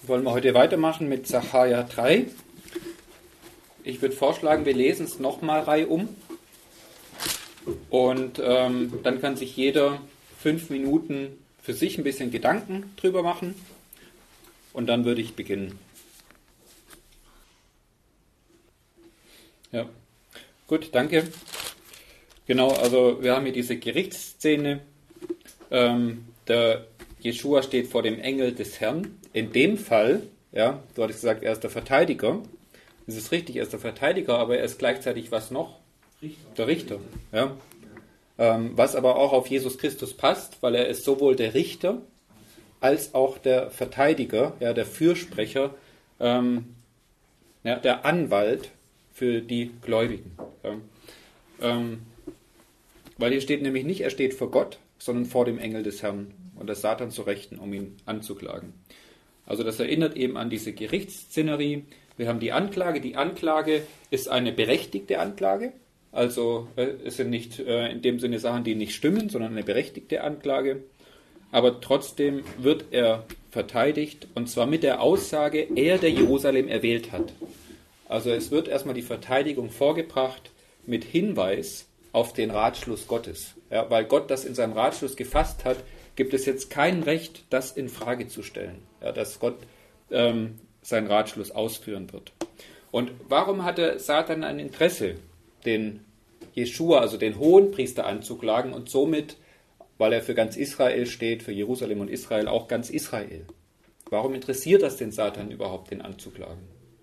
wollen wir heute weitermachen mit Sacharja 3. Ich würde vorschlagen, wir lesen es nochmal reihum. Und dann kann sich jeder 5 Minuten für sich ein bisschen Gedanken drüber machen. Und dann würde ich beginnen. Ja, gut, danke. Genau, also wir haben hier diese Gerichtsszene. Der Jeschua steht vor dem Engel des Herrn. In dem Fall, ja, du hattest gesagt, er ist der Verteidiger. Das ist richtig, er ist der Verteidiger, aber er ist gleichzeitig was noch? Der Richter. Ja. Was aber auch auf Jesus Christus passt, weil er ist sowohl der Richter als auch der Verteidiger, ja, der Fürsprecher, ja, der Anwalt für die Gläubigen. Ja. Weil hier steht nämlich nicht, er steht vor Gott, sondern vor dem Engel des Herrn und der Satan zur Rechten, um ihn anzuklagen. Also das erinnert eben an diese Gerichtsszenerie. Wir haben die Anklage. Die Anklage ist eine berechtigte Anklage. Also es sind nicht in dem Sinne Sachen, die nicht stimmen, sondern eine berechtigte Anklage. Aber trotzdem wird er verteidigt, und zwar mit der Aussage, er, der Jerusalem erwählt hat. Also es wird erstmal die Verteidigung vorgebracht mit Hinweis auf den Ratschluss Gottes. Ja, weil Gott das in seinem Ratschluss gefasst hat, gibt es jetzt kein Recht, das in Frage zu stellen, ja, dass Gott seinen Ratschluss ausführen wird. Und warum hatte Satan ein Interesse, den Jeschua, also den Hohenpriester, anzuklagen und somit, weil er für ganz Israel steht, für Jerusalem und Israel, auch ganz Israel? Warum interessiert das den Satan überhaupt, den anzuklagen?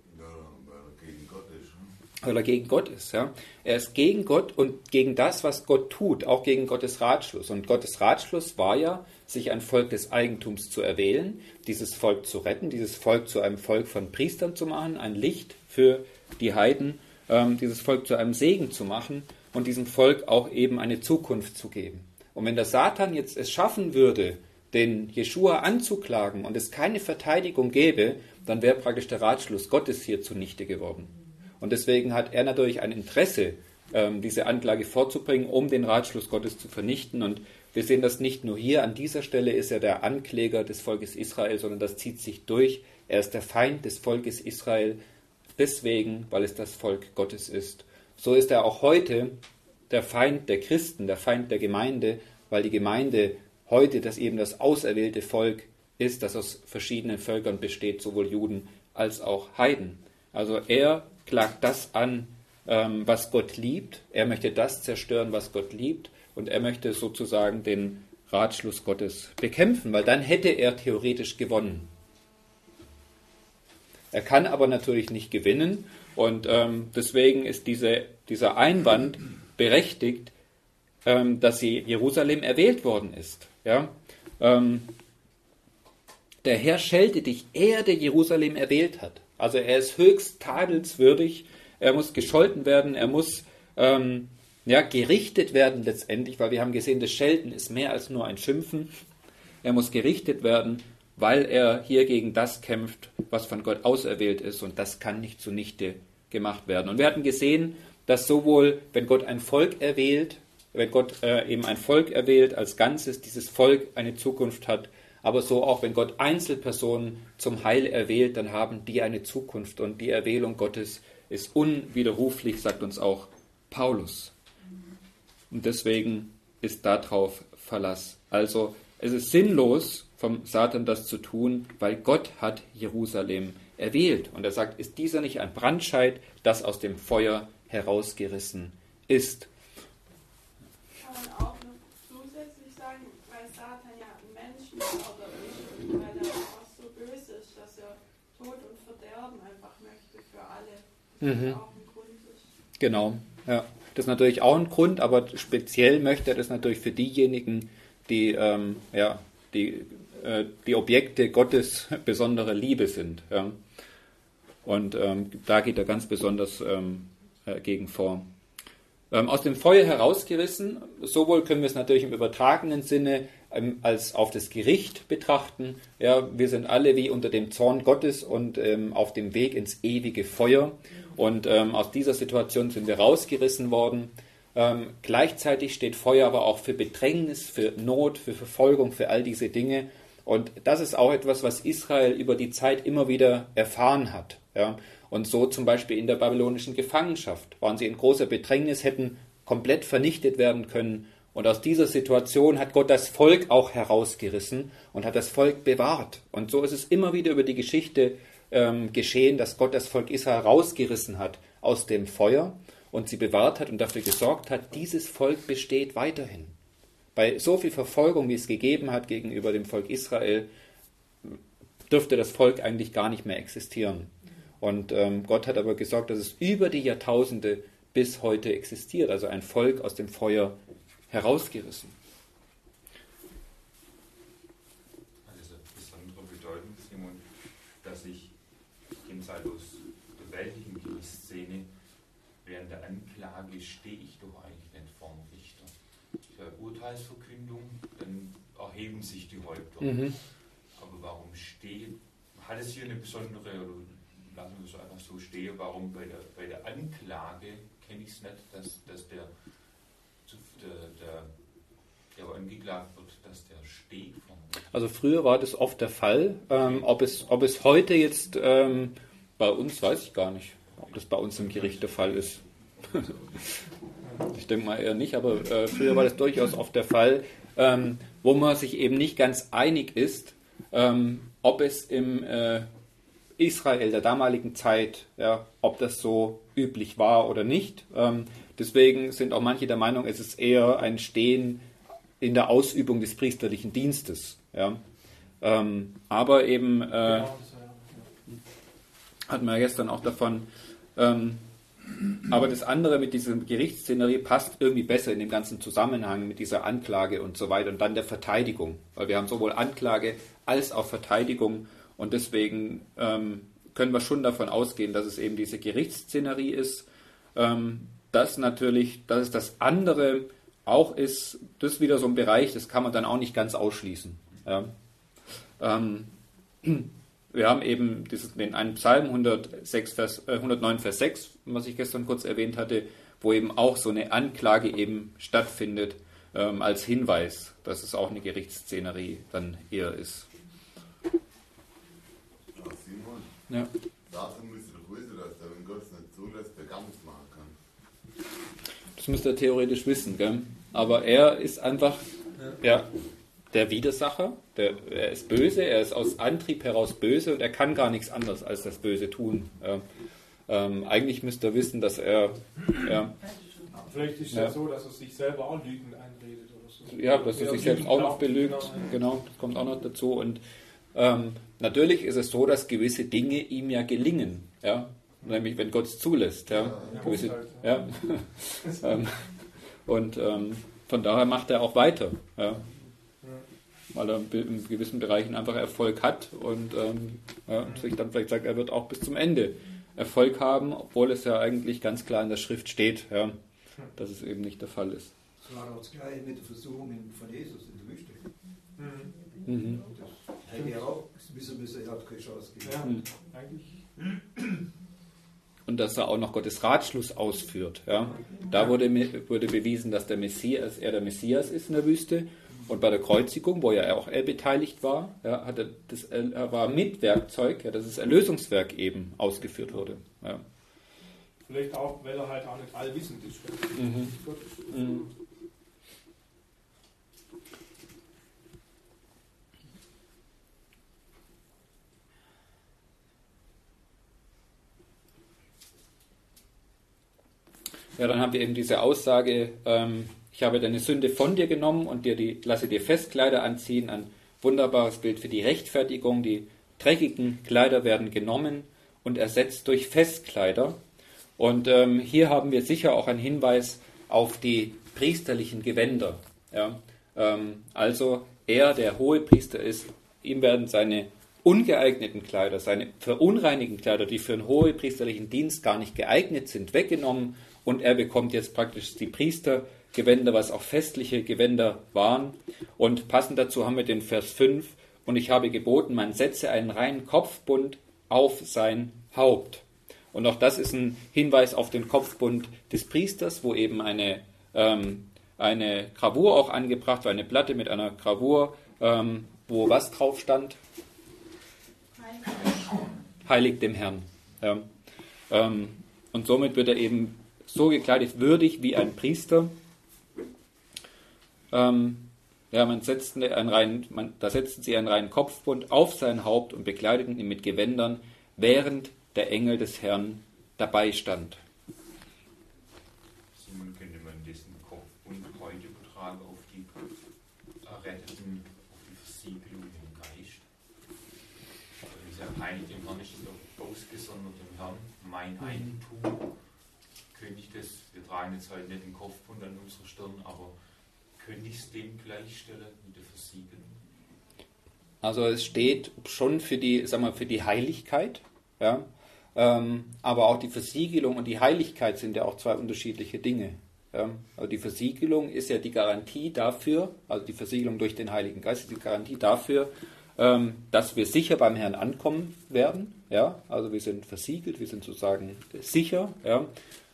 Weil er gegen Gott ist. Ja. Er ist gegen Gott und gegen das, was Gott tut, auch gegen Gottes Ratschluss. Und Gottes Ratschluss war ja, sich ein Volk des Eigentums zu erwählen, dieses Volk zu retten, dieses Volk zu einem Volk von Priestern zu machen, ein Licht für die Heiden, dieses Volk zu einem Segen zu machen und diesem Volk auch eben eine Zukunft zu geben. Und wenn der Satan jetzt es schaffen würde, den Jeschua anzuklagen und es keine Verteidigung gäbe, dann wäre praktisch der Ratschluss Gottes hier zunichte geworden. Und deswegen hat er natürlich ein Interesse, diese Anklage vorzubringen, um den Ratschluss Gottes zu vernichten. Und wir sehen das nicht nur hier, an dieser Stelle ist er der Ankläger des Volkes Israel, sondern das zieht sich durch. Er ist der Feind des Volkes Israel, deswegen, weil es das Volk Gottes ist. So ist er auch heute der Feind der Christen, der Feind der Gemeinde, weil die Gemeinde heute eben das auserwählte Volk ist, das aus verschiedenen Völkern besteht, sowohl Juden als auch Heiden. Also er klagt das an, was Gott liebt. Er möchte das zerstören, was Gott liebt. Und er möchte sozusagen den Ratschluss Gottes bekämpfen, weil dann hätte er theoretisch gewonnen. Er kann aber natürlich nicht gewinnen. Und deswegen ist dieser Einwand berechtigt, dass Jerusalem erwählt worden ist. Ja? Der Herr schelte dich, er, der Jerusalem erwählt hat. Also er ist höchst tadelswürdig, er muss gescholten werden, er muss gerichtet werden letztendlich, weil wir haben gesehen, das Schelten ist mehr als nur ein Schimpfen. Er muss gerichtet werden, weil er hier gegen das kämpft, was von Gott auserwählt ist, und das kann nicht zunichte gemacht werden. Und wir hatten gesehen, dass sowohl, wenn Gott ein Volk erwählt, wenn Gott eben ein Volk erwählt als Ganzes, dieses Volk eine Zukunft hat, aber so auch, wenn Gott Einzelpersonen zum Heil erwählt, dann haben die eine Zukunft. Und die Erwählung Gottes ist unwiderruflich, sagt uns auch Paulus. Und deswegen ist darauf Verlass. Also es ist sinnlos, vom Satan das zu tun, weil Gott hat Jerusalem erwählt. Und er sagt, ist dieser nicht ein Brandscheit, das aus dem Feuer herausgerissen ist? Kann man auch noch zusätzlich sagen, weil Satan ja ein Menschenmörder ist, weil er einfach so böse ist, dass er Tod und Verderben einfach möchte für alle. Das ist auch ein Grund ist. Genau, ja. Das ist natürlich auch ein Grund, aber speziell möchte er das natürlich für diejenigen, die die Objekte Gottes besondere Liebe sind. Ja. Und da geht er ganz besonders gegen vor. Aus dem Feuer herausgerissen, sowohl können wir es natürlich im übertragenen Sinne als auf das Gericht betrachten. Ja, wir sind alle wie unter dem Zorn Gottes und auf dem Weg ins ewige Feuer. Und aus dieser Situation sind wir rausgerissen worden. Gleichzeitig steht Feuer aber auch für Bedrängnis, für Not, für Verfolgung, für all diese Dinge. Und das ist auch etwas, was Israel über die Zeit immer wieder erfahren hat. Ja. Und so zum Beispiel in der babylonischen Gefangenschaft waren sie in großer Bedrängnis, hätten komplett vernichtet werden können. Und aus dieser Situation hat Gott das Volk auch herausgerissen und hat das Volk bewahrt. Und so ist es immer wieder über die Geschichte geschehen, dass Gott das Volk Israel herausgerissen hat aus dem Feuer und sie bewahrt hat und dafür gesorgt hat, dieses Volk besteht weiterhin. Bei so viel Verfolgung, wie es gegeben hat gegenüber dem Volk Israel, dürfte das Volk eigentlich gar nicht mehr existieren. Und Gott hat aber gesorgt, dass es über die Jahrtausende bis heute existiert, also ein Volk aus dem Feuer herausgerissen. Also besondere Bedeutung, Simon, dass ich jenseits aus der weltlichen Gerichtsszene während der Anklage stehe ich doch eigentlich nicht vorm Richter. Urteilsverkündung, dann erheben sich die Häupter. Aber warum hat es hier eine besondere, oder lassen wir es einfach so stehen, warum bei der Anklage kenne ich es nicht, dass der angeklagt wird, dass der steht vorm Richter? Also früher war das oft der Fall. Ob es heute jetzt bei uns, weiß ich gar nicht, ob das bei uns im Gericht der Fall ist. Ich denke mal eher nicht, aber früher war das durchaus oft der Fall, wo man sich eben nicht ganz einig ist, ob es im Israel der damaligen Zeit, ja, ob das so üblich war oder nicht. Deswegen sind auch manche der Meinung, es ist eher ein Stehen in der Ausübung des priesterlichen Dienstes. Ja. Aber eben hatten wir gestern auch davon, aber das andere mit diesem Gerichtsszenerie passt irgendwie besser in dem ganzen Zusammenhang mit dieser Anklage und so weiter und dann der Verteidigung, weil wir haben sowohl Anklage als auch Verteidigung und deswegen können wir schon davon ausgehen, dass es eben diese Gerichtsszenerie ist, dass es das andere auch ist, das ist wieder so ein Bereich, das kann man dann auch nicht ganz ausschließen. Ja. Wir haben eben in einem Psalm 109, Vers 6, was ich gestern kurz erwähnt hatte, wo eben auch so eine Anklage eben stattfindet, als Hinweis, dass es auch eine Gerichtsszenerie dann eher ist. Ja, Simon, Ja. dafür müsste doch wissen, dass der, wenn Gott es nicht zulässt, der gar nichts machen kann. Das müsste er theoretisch wissen, gell? Aber er ist einfach der Widersacher, er ist böse, er ist aus Antrieb heraus böse und er kann gar nichts anderes als das Böse tun. Eigentlich müsste er wissen, dass er... Vielleicht ist es ja so, dass er sich selber auch Lügen einredet oder so. Ja, dass er sich selbst auch noch belügt. Genau, das kommt auch noch dazu. Und natürlich ist es so, dass gewisse Dinge ihm ja gelingen. Ja? Nämlich, wenn Gott es zulässt. Ja? Und von daher macht er auch weiter. Ja? Weil er in gewissen Bereichen einfach Erfolg hat und sich dann vielleicht sagt, er wird auch bis zum Ende Erfolg haben, obwohl es ja eigentlich ganz klar in der Schrift steht, ja, dass es eben nicht der Fall ist. Das war auch das Gleiche mit der Versuchung von Jesus in der Wüste. Das hätte er auch wissen müssen, er hat keine Chance gegeben. Ja, eigentlich. Und dass er auch noch Gottes Ratschluss ausführt. Ja. Da wurde bewiesen, dass der Messias ist in der Wüste. Und bei der Kreuzigung, wo ja auch er beteiligt war, ja, er war Mitwerkzeug, ja, dass das Erlösungswerk eben ausgeführt wurde. Ja. Vielleicht auch, weil er halt auch nicht allwissend ist. Gott ist. Ja, dann haben wir eben diese Aussage, ich habe deine Sünde von dir genommen und lasse dir Festkleider anziehen, ein wunderbares Bild für die Rechtfertigung. Die dreckigen Kleider werden genommen und ersetzt durch Festkleider. Und hier haben wir sicher auch einen Hinweis auf die priesterlichen Gewänder. Ja? Also er, der Hohepriester ist, ihm werden seine ungeeigneten Kleider, seine verunreinigten Kleider, die für einen hohepriesterlichen Dienst gar nicht geeignet sind, weggenommen und er bekommt jetzt praktisch die Priestergewänder, was auch festliche Gewänder waren. Und passend dazu haben wir den Vers 5, und ich habe geboten, man setze einen reinen Kopfbund auf sein Haupt. Und auch das ist ein Hinweis auf den Kopfbund des Priesters, wo eben eine Gravur auch angebracht war, eine Platte mit einer Gravur, wo was drauf stand? Heilig dem Herrn. Ja. Und somit wird er eben so gekleidet, würdig wie ein Priester. Da setzten sie einen reinen Kopfbund auf sein Haupt und bekleideten ihn mit Gewändern, während der Engel des Herrn dabei stand. Simon, könnte man diesen Kopfbund heute übertragen auf die Erretteten, auf die Versiegelung im Geist? Also wie gesagt, heilig dem Herrn ist doch ausgesondert dem Herrn, mein Eigentum. Könnte ich das, wir tragen jetzt heute nicht den Kopfbund an unserer Stirn, aber könnte ich es dem gleichstellen mit der Versiegelung? Also es steht schon für die Heiligkeit, ja, aber auch die Versiegelung und die Heiligkeit sind ja auch zwei unterschiedliche Dinge. Ja. Also die Versiegelung ist ja die Garantie dafür, also die Versiegelung durch den Heiligen Geist ist die Garantie dafür, dass wir sicher beim Herrn ankommen werden. Ja. Also wir sind versiegelt, wir sind sozusagen sicher. Ja.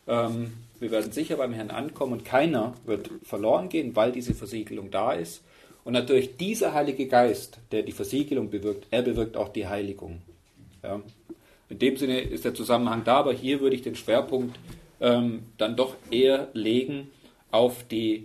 Wir werden sicher beim Herrn ankommen und keiner wird verloren gehen, weil diese Versiegelung da ist. Und natürlich dieser Heilige Geist, der die Versiegelung bewirkt, er bewirkt auch die Heiligung. Ja. In dem Sinne ist der Zusammenhang da, aber hier würde ich den Schwerpunkt dann doch eher legen auf die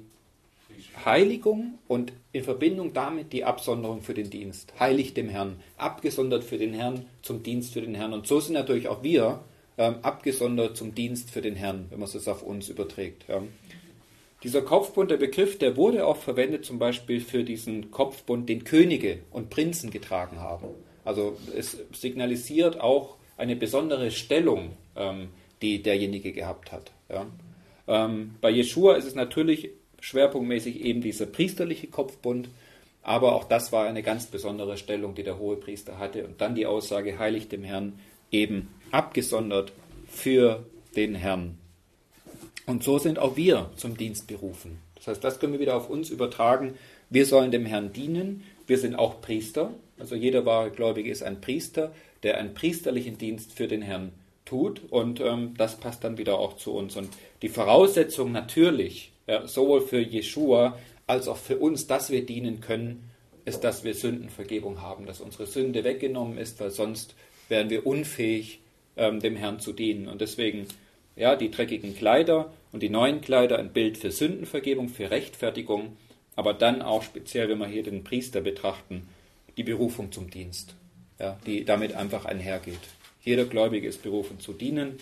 Heiligung und in Verbindung damit die Absonderung für den Dienst. Heilig dem Herrn, abgesondert für den Herrn, zum Dienst für den Herrn. Und so sind natürlich auch wir abgesondert zum Dienst für den Herrn, wenn man es auf uns überträgt. Ja. Dieser Kopfbund, der Begriff, der wurde auch verwendet zum Beispiel für diesen Kopfbund, den Könige und Prinzen getragen haben. Also es signalisiert auch eine besondere Stellung, die derjenige gehabt hat. Ja. Bei Jeschua ist es natürlich schwerpunktmäßig eben dieser priesterliche Kopfbund, aber auch das war eine ganz besondere Stellung, die der Hohepriester hatte. Und dann die Aussage, heilig dem Herrn, eben abgesondert für den Herrn. Und so sind auch wir zum Dienst berufen. Das heißt, das können wir wieder auf uns übertragen. Wir sollen dem Herrn dienen. Wir sind auch Priester. Also jeder wahre Gläubige ist ein Priester, der einen priesterlichen Dienst für den Herrn tut. Und das passt dann wieder auch zu uns. Und die Voraussetzung natürlich, sowohl für Jeschua als auch für uns, dass wir dienen können, ist, dass wir Sündenvergebung haben, dass unsere Sünde weggenommen ist, weil sonst wären wir unfähig, dem Herrn zu dienen. Und deswegen, ja, die dreckigen Kleider und die neuen Kleider, ein Bild für Sündenvergebung, für Rechtfertigung, aber dann auch speziell, wenn wir hier den Priester betrachten, die Berufung zum Dienst, ja, die damit einfach einhergeht. Jeder Gläubige ist berufen zu dienen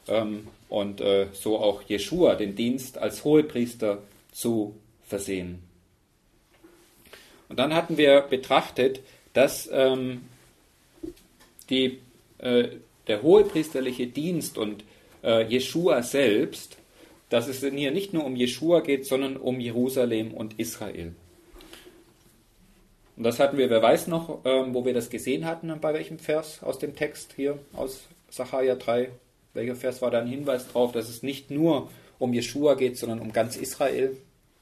und so auch Jeschua, den Dienst als Hohepriester zu versehen. Und dann hatten wir betrachtet, dass der hohepriesterliche Dienst und Jeschua selbst, dass es hier nicht nur um Jeschua geht, sondern um Jerusalem und Israel. Und das hatten wir, wer weiß noch, wo wir das gesehen hatten, bei welchem Vers aus dem Text hier, aus Sacharja 3, welcher Vers war da ein Hinweis darauf, dass es nicht nur um Jeschua geht, sondern um ganz Israel?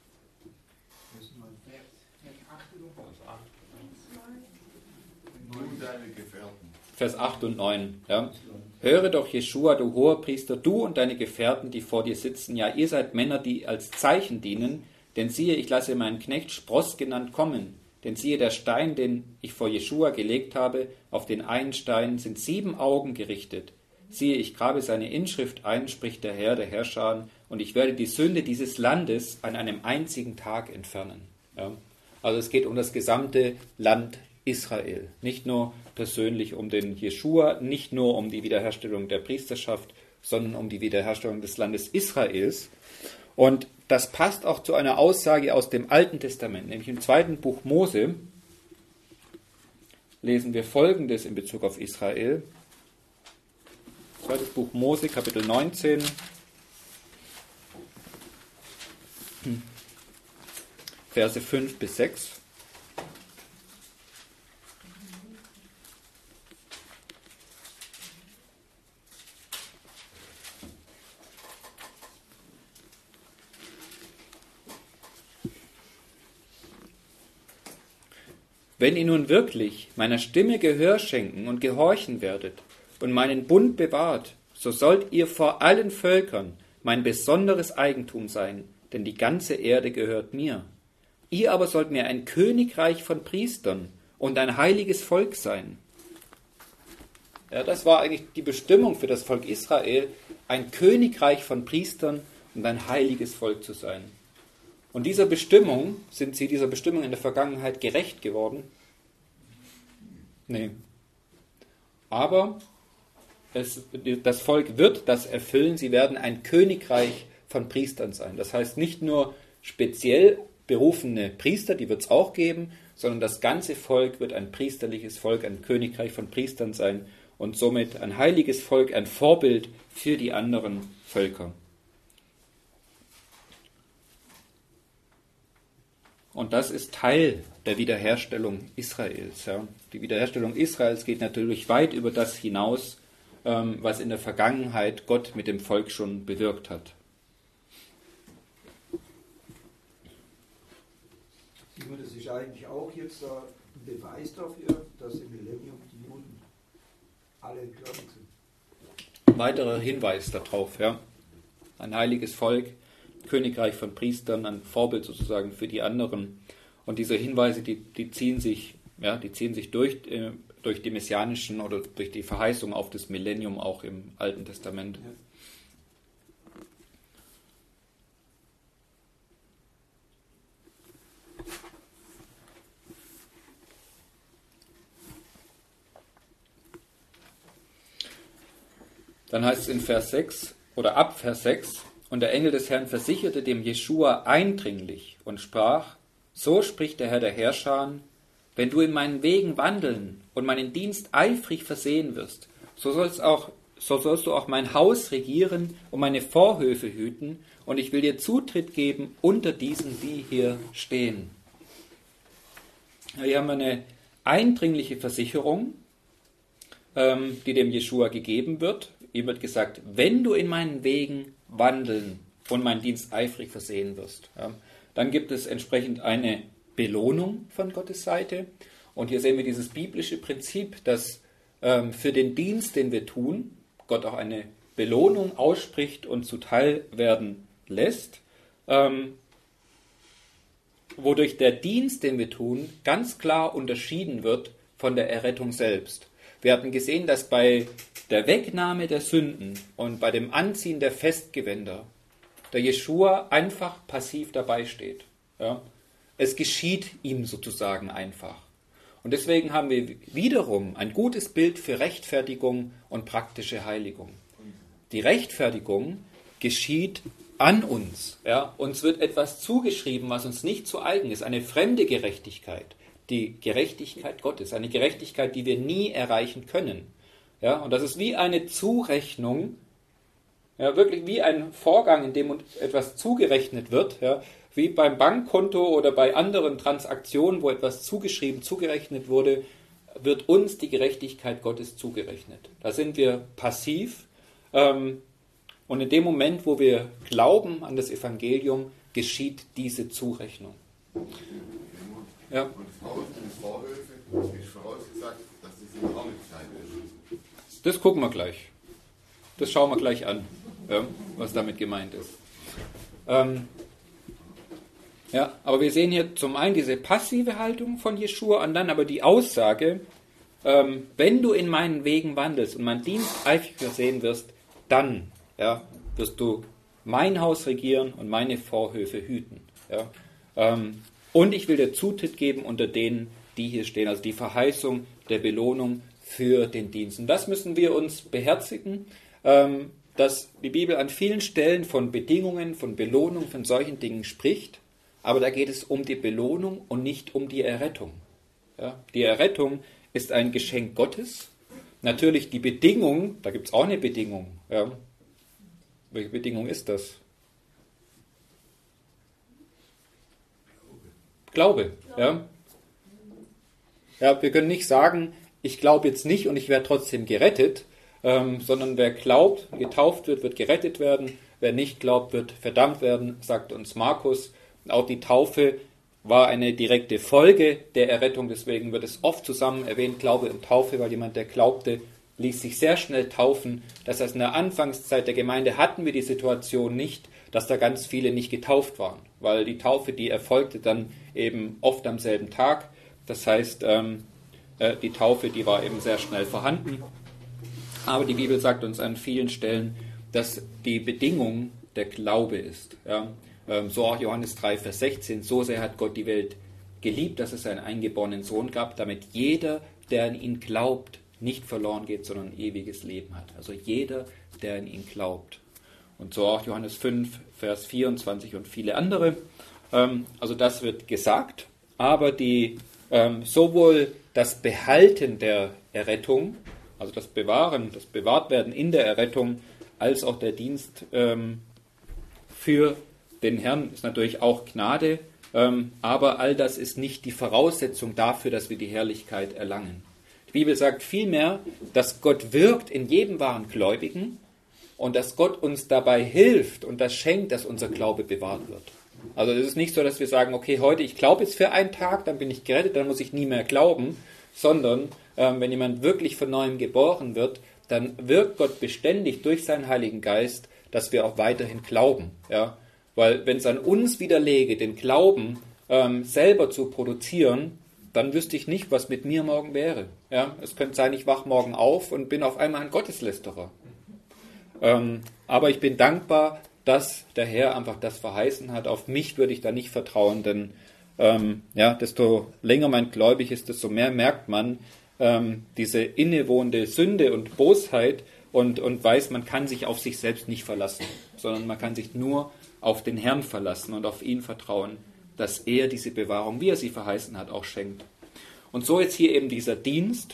Vers 8 und 9. Ja. Höre doch, Jeschua, du Hohepriester, du und deine Gefährten, die vor dir sitzen, ja, ihr seid Männer, die als Zeichen dienen, denn siehe, ich lasse meinen Knecht Spross genannt kommen. Denn siehe, der Stein, den ich vor Jeschua gelegt habe, auf den einen Stein sind 7 Augen gerichtet. Siehe, ich grabe seine Inschrift ein, spricht der Herr, der Herrscher, und ich werde die Sünde dieses Landes an einem einzigen Tag entfernen. Ja. Also es geht um das gesamte Land Israel. Nicht nur persönlich um den Jeschua, nicht nur um die Wiederherstellung der Priesterschaft, sondern um die Wiederherstellung des Landes Israels. Und das passt auch zu einer Aussage aus dem Alten Testament, nämlich im 2. Buch Mose lesen wir Folgendes in Bezug auf Israel. 2. Buch Mose, Kapitel 19, Verse 5 bis 6. Wenn ihr nun wirklich meiner Stimme Gehör schenken und gehorchen werdet und meinen Bund bewahrt, so sollt ihr vor allen Völkern mein besonderes Eigentum sein, denn die ganze Erde gehört mir. Ihr aber sollt mir ein Königreich von Priestern und ein heiliges Volk sein. Ja, das war eigentlich die Bestimmung für das Volk Israel, ein Königreich von Priestern und ein heiliges Volk zu sein. Und dieser Bestimmung in der Vergangenheit gerecht geworden? Nee. Aber das Volk wird das erfüllen, sie werden ein Königreich von Priestern sein. Das heißt nicht nur speziell berufene Priester, die wird es auch geben, sondern das ganze Volk wird ein priesterliches Volk, ein Königreich von Priestern sein und somit ein heiliges Volk, ein Vorbild für die anderen Völker. Und das ist Teil der Wiederherstellung Israels. Ja. Die Wiederherstellung Israels geht natürlich weit über das hinaus, was in der Vergangenheit Gott mit dem Volk schon bewirkt hat. Das ist eigentlich auch jetzt ein Beweis dafür, dass im Millennium die Juden alle gläubig sind. Ein weiterer Hinweis darauf, ja. Ein heiliges Volk, Königreich von Priestern, ein Vorbild sozusagen für die anderen. Und diese Hinweise, die ziehen sich durch die messianischen oder durch die Verheißung auf das Millennium auch im Alten Testament. Ja. Dann heißt es in Vers 6 oder ab Vers 6, und der Engel des Herrn versicherte dem Jeschua eindringlich und sprach, so spricht der Herr der Heerscharen, wenn du in meinen Wegen wandeln und meinen Dienst eifrig versehen wirst, so sollst du auch mein Haus regieren und meine Vorhöfe hüten, und ich will dir Zutritt geben unter diesen, die hier stehen. Hier haben wir eine eindringliche Versicherung, die dem Jeschua gegeben wird. Ihm wird gesagt, wenn du in meinen Wegen wandeln und meinen Dienst eifrig versehen wirst, ja, dann gibt es entsprechend eine Belohnung von Gottes Seite. Und hier sehen wir dieses biblische Prinzip, dass für den Dienst, den wir tun, Gott auch eine Belohnung ausspricht und zuteil werden lässt, wodurch der Dienst, den wir tun, ganz klar unterschieden wird von der Errettung selbst. Wir hatten gesehen, dass bei der Wegnahme der Sünden und bei dem Anziehen der Festgewänder der Jeschua einfach passiv dabei steht. Ja? Es geschieht ihm sozusagen einfach. Und deswegen haben wir wiederum ein gutes Bild für Rechtfertigung und praktische Heiligung. Die Rechtfertigung geschieht an uns. Ja? Uns wird etwas zugeschrieben, was uns nicht zu eigen ist, eine fremde Gerechtigkeit. Die Gerechtigkeit Gottes, eine Gerechtigkeit, die wir nie erreichen können. Ja, und das ist wie eine Zurechnung, ja, wirklich wie ein Vorgang, in dem uns etwas zugerechnet wird, ja, wie beim Bankkonto oder bei anderen Transaktionen, wo etwas zugerechnet wurde, wird uns die Gerechtigkeit Gottes zugerechnet. Da sind wir passiv, und in dem Moment, wo wir glauben an das Evangelium, geschieht diese Zurechnung. Ja. Und das Haus und die Vorhöfe ist vorausgesagt, dass es in Raumzeit ist. Das gucken wir gleich. Das schauen wir gleich an, ja, was damit gemeint ist. Ja, aber wir sehen hier zum einen diese passive Haltung von Jeschua und dann aber die Aussage, wenn du in meinen Wegen wandelst und mein Dienst eifrig versehen wirst, dann wirst du mein Haus regieren und meine Vorhöfe hüten. Ja. Und ich will dir Zutritt geben unter denen, die hier stehen. Also die Verheißung der Belohnung für den Dienst. Und das müssen wir uns beherzigen, dass die Bibel an vielen Stellen von Bedingungen, von Belohnung, von solchen Dingen spricht. Aber da geht es um die Belohnung und nicht um die Errettung. Ja? Die Errettung ist ein Geschenk Gottes. Natürlich die Bedingung, da gibt es auch eine Bedingung. Ja? Welche Bedingung ist das? Glaube. Ja? Ja, wir können nicht sagen, ich glaube jetzt nicht und ich werde trotzdem gerettet, sondern wer glaubt, getauft wird, wird gerettet werden. Wer nicht glaubt, wird verdammt werden, sagt uns Markus. Auch die Taufe war eine direkte Folge der Errettung, deswegen wird es oft zusammen erwähnt, Glaube und Taufe, weil jemand, der glaubte, ließ sich sehr schnell taufen. Das heißt, in der Anfangszeit der Gemeinde hatten wir die Situation nicht, dass da ganz viele nicht getauft waren, weil die Taufe, die erfolgte dann eben oft am selben Tag. Das heißt, die Taufe, die war eben sehr schnell vorhanden. Aber die Bibel sagt uns an vielen Stellen, dass die Bedingung der Glaube ist. Ja? So auch Johannes 3, Vers 16. So sehr hat Gott die Welt geliebt, dass es einen eingeborenen Sohn gab, damit jeder, der an ihn glaubt, nicht verloren geht, sondern ein ewiges Leben hat. Also jeder, der an ihn glaubt. Und so auch Johannes 5, Vers 24 und viele andere. Also das wird gesagt, aber sowohl das Behalten der Errettung, also das Bewahren, das Bewahrtwerden in der Errettung, als auch der Dienst für den Herrn ist natürlich auch Gnade, aber all das ist nicht die Voraussetzung dafür, dass wir die Herrlichkeit erlangen. Die Bibel sagt vielmehr, dass Gott wirkt in jedem wahren Gläubigen und dass Gott uns dabei hilft und das schenkt, dass unser Glaube bewahrt wird. Also es ist nicht so, dass wir sagen, okay, heute ich glaube jetzt für einen Tag, dann bin ich gerettet, dann muss ich nie mehr glauben, sondern wenn jemand wirklich von Neuem geboren wird, dann wirkt Gott beständig durch seinen Heiligen Geist, dass wir auch weiterhin glauben. Ja? Weil wenn es an uns wieder läge, den Glauben selber zu produzieren, dann wüsste ich nicht, was mit mir morgen wäre. Ja? Es könnte sein, ich wache morgen auf und bin auf einmal ein Gotteslästerer. Aber ich bin dankbar, dass der Herr einfach das verheißen hat. Auf mich würde ich da nicht vertrauen, denn desto länger man gläubig ist, desto mehr merkt man diese innewohnende Sünde und Bosheit und weiß, man kann sich auf sich selbst nicht verlassen, sondern man kann sich nur auf den Herrn verlassen und auf ihn vertrauen, dass er diese Bewahrung, wie er sie verheißen hat, auch schenkt. Und so jetzt hier eben dieser Dienst.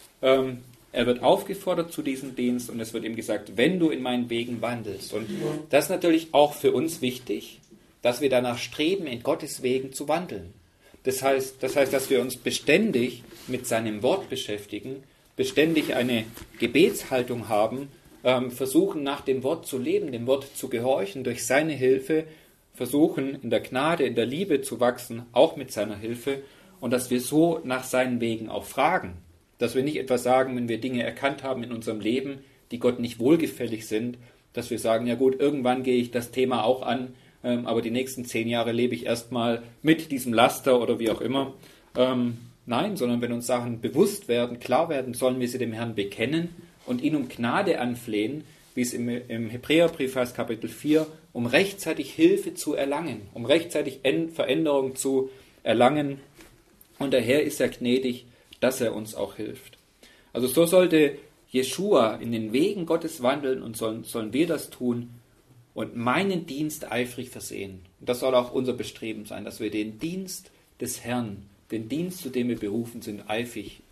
Er wird aufgefordert zu diesem Dienst und es wird ihm gesagt, wenn du in meinen Wegen wandelst. Und das ist natürlich auch für uns wichtig, dass wir danach streben, in Gottes Wegen zu wandeln. Das heißt, dass wir uns beständig mit seinem Wort beschäftigen, beständig eine Gebetshaltung haben, versuchen nach dem Wort zu leben, dem Wort zu gehorchen, durch seine Hilfe, versuchen in der Gnade, in der Liebe zu wachsen, auch mit seiner Hilfe und dass wir so nach seinen Wegen auch fragen. Dass wir nicht etwas sagen, wenn wir Dinge erkannt haben in unserem Leben, die Gott nicht wohlgefällig sind, dass wir sagen, ja gut, irgendwann gehe ich das Thema auch an, aber die nächsten 10 Jahre lebe ich erstmal mit diesem Laster oder wie auch immer. Nein, sondern wenn uns Sachen bewusst werden, klar werden, sollen wir sie dem Herrn bekennen und ihn um Gnade anflehen, wie es im Hebräerbrief heißt, Kapitel 4, um rechtzeitig Hilfe zu erlangen, um rechtzeitig Veränderung zu erlangen. Und der Herr ist ja gnädig, dass er uns auch hilft. Also so sollte Jeschua in den Wegen Gottes wandeln und sollen wir das tun und meinen Dienst eifrig versehen. Und das soll auch unser Bestreben sein, dass wir den Dienst des Herrn, den Dienst, zu dem wir berufen sind, eifrig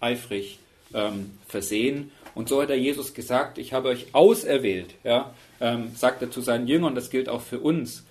versehen. Und so hat der Jesus gesagt, ich habe euch auserwählt, ja, sagt er zu seinen Jüngern, das gilt auch für uns,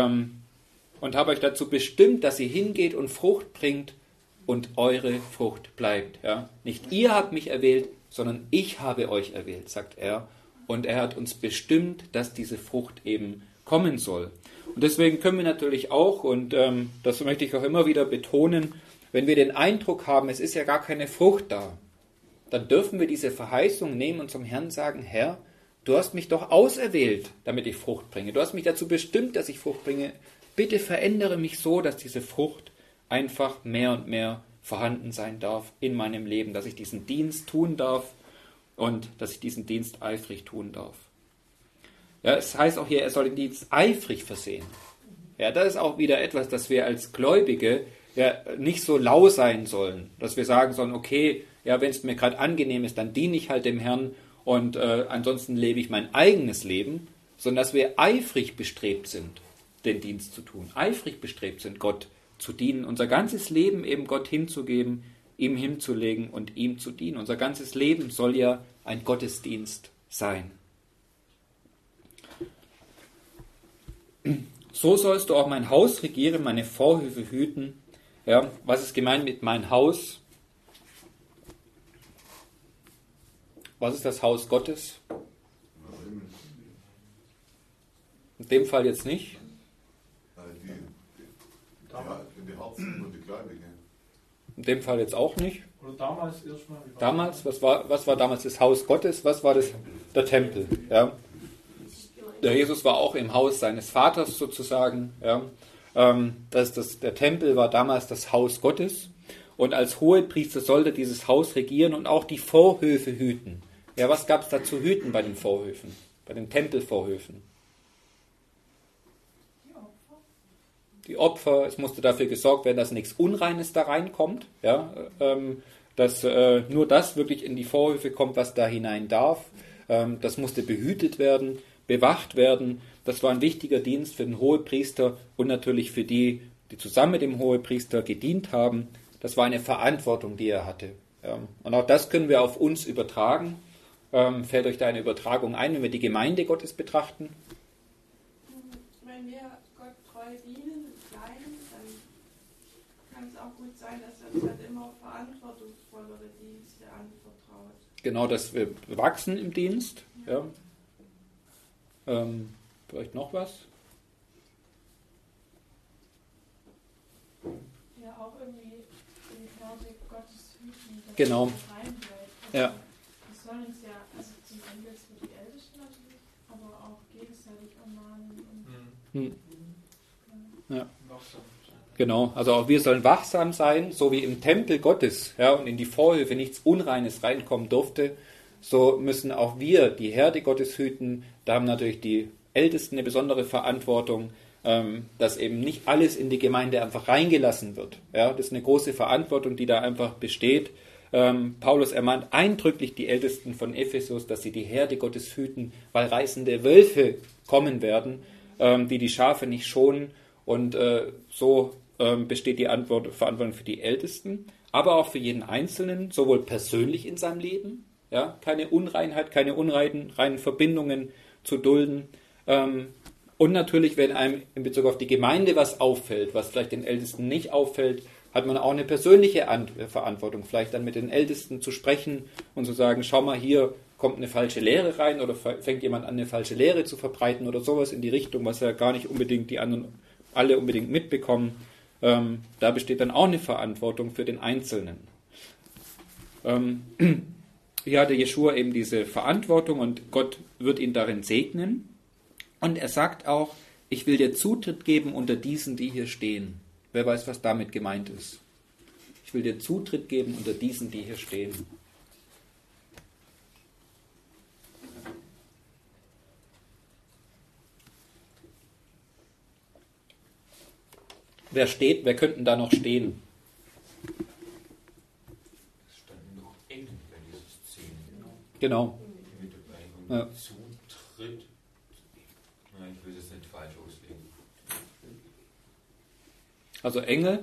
und habe euch dazu bestimmt, dass ihr hingeht und Frucht bringt und eure Frucht bleibt. Ja. Nicht ihr habt mich erwählt, sondern ich habe euch erwählt, sagt er. Und er hat uns bestimmt, dass diese Frucht eben kommen soll. Und deswegen können wir natürlich auch, und das möchte ich auch immer wieder betonen, wenn wir den Eindruck haben, es ist ja gar keine Frucht da, dann dürfen wir diese Verheißung nehmen und zum Herrn sagen, Herr, du hast mich doch auserwählt, damit ich Frucht bringe. Du hast mich dazu bestimmt, dass ich Frucht bringe. Bitte verändere mich so, dass diese Frucht einfach mehr und mehr vorhanden sein darf in meinem Leben, dass ich diesen Dienst tun darf und dass ich diesen Dienst eifrig tun darf. Ja, es heißt auch hier, er soll den Dienst eifrig versehen. Ja, das ist auch wieder etwas, dass wir als Gläubige ja nicht so lau sein sollen, dass wir sagen sollen, okay, ja, wenn es mir gerade angenehm ist, dann diene ich halt dem Herrn und ansonsten lebe ich mein eigenes Leben, sondern dass wir eifrig bestrebt sind, den Dienst zu tun, eifrig bestrebt sind, Gott zu dienen, unser ganzes Leben eben Gott hinzugeben, ihm hinzulegen und ihm zu dienen. Unser ganzes Leben soll ja ein Gottesdienst sein. So sollst du auch mein Haus regieren, meine Vorhöfe hüten. Ja, was ist gemeint mit mein Haus? Was ist das Haus Gottes? In dem Fall jetzt nicht. Die Herzen und die Gläubigen. In dem Fall jetzt auch nicht. Oder damals erstmal. Damals, was war damals das Haus Gottes? Was war das? Der Tempel. Ja. Der Jesus war auch im Haus seines Vaters sozusagen. Ja. Der Tempel war damals das Haus Gottes. Und als Hohepriester sollte dieses Haus regieren und auch die Vorhöfe hüten. Ja, was gab es da zu hüten bei den Vorhöfen, bei den Tempelvorhöfen? Die Opfer, es musste dafür gesorgt werden, dass nichts Unreines da reinkommt, ja, dass nur das wirklich in die Vorhöfe kommt, was da hinein darf. Das musste behütet werden, bewacht werden. Das war ein wichtiger Dienst für den Hohepriester und natürlich für die, die zusammen mit dem Hohepriester gedient haben. Das war eine Verantwortung, die er hatte. Und auch das können wir auf uns übertragen. Fällt euch da eine Übertragung ein, wenn wir die Gemeinde Gottes betrachten? Wenn wir Gott treu dienen im Kleinen, dann kann es auch gut sein, dass er uns halt immer verantwortungsvollere Dienste anvertraut. Genau, dass wir wachsen im Dienst. Ja. Vielleicht noch was? Ja, auch irgendwie die Herde Gottes hüten, dass Genau. es rein bleibt. Ja. Wir sollen uns ja, also zum Ende für die Ältesten natürlich, aber auch gegenseitig ermahnen. Und, Ja. Genau, also auch wir sollen wachsam sein, so wie im Tempel Gottes, ja, und in die Vorhöfe nichts Unreines reinkommen durfte, so müssen auch wir die Herde Gottes hüten. Da haben natürlich die Ältesten eine besondere Verantwortung, dass eben nicht alles in die Gemeinde einfach reingelassen wird. Ja, das ist eine große Verantwortung, die da einfach besteht. Paulus ermahnt eindrücklich die Ältesten von Ephesus, dass sie die Herde Gottes hüten, weil reißende Wölfe kommen werden, die die Schafe nicht schonen. Und so besteht die Verantwortung für die Ältesten, aber auch für jeden Einzelnen, sowohl persönlich in seinem Leben, ja, keine Unreinheit, keine unreinen Verbindungen zu dulden. Und natürlich, wenn einem in Bezug auf die Gemeinde was auffällt, was vielleicht den Ältesten nicht auffällt, hat man auch eine persönliche Verantwortung, vielleicht dann mit den Ältesten zu sprechen und zu sagen, schau mal, hier kommt eine falsche Lehre rein oder fängt jemand an, eine falsche Lehre zu verbreiten oder sowas in die Richtung, was ja gar nicht unbedingt die anderen alle unbedingt mitbekommen. Da besteht dann auch eine Verantwortung für den Einzelnen. Hier hatte Jeschua eben diese Verantwortung und Gott wird ihn darin segnen. Und er sagt auch, ich will dir Zutritt geben unter diesen, die hier stehen. Wer weiß, was damit gemeint ist? Ich will dir Zutritt geben unter diesen, die hier stehen. Wer könnten da noch stehen? Es standen noch Engel bei dieser Szene. Genau. Mit dabei Ja. Zutritt. Nein, ich will das nicht falsch auslegen. Also Engel.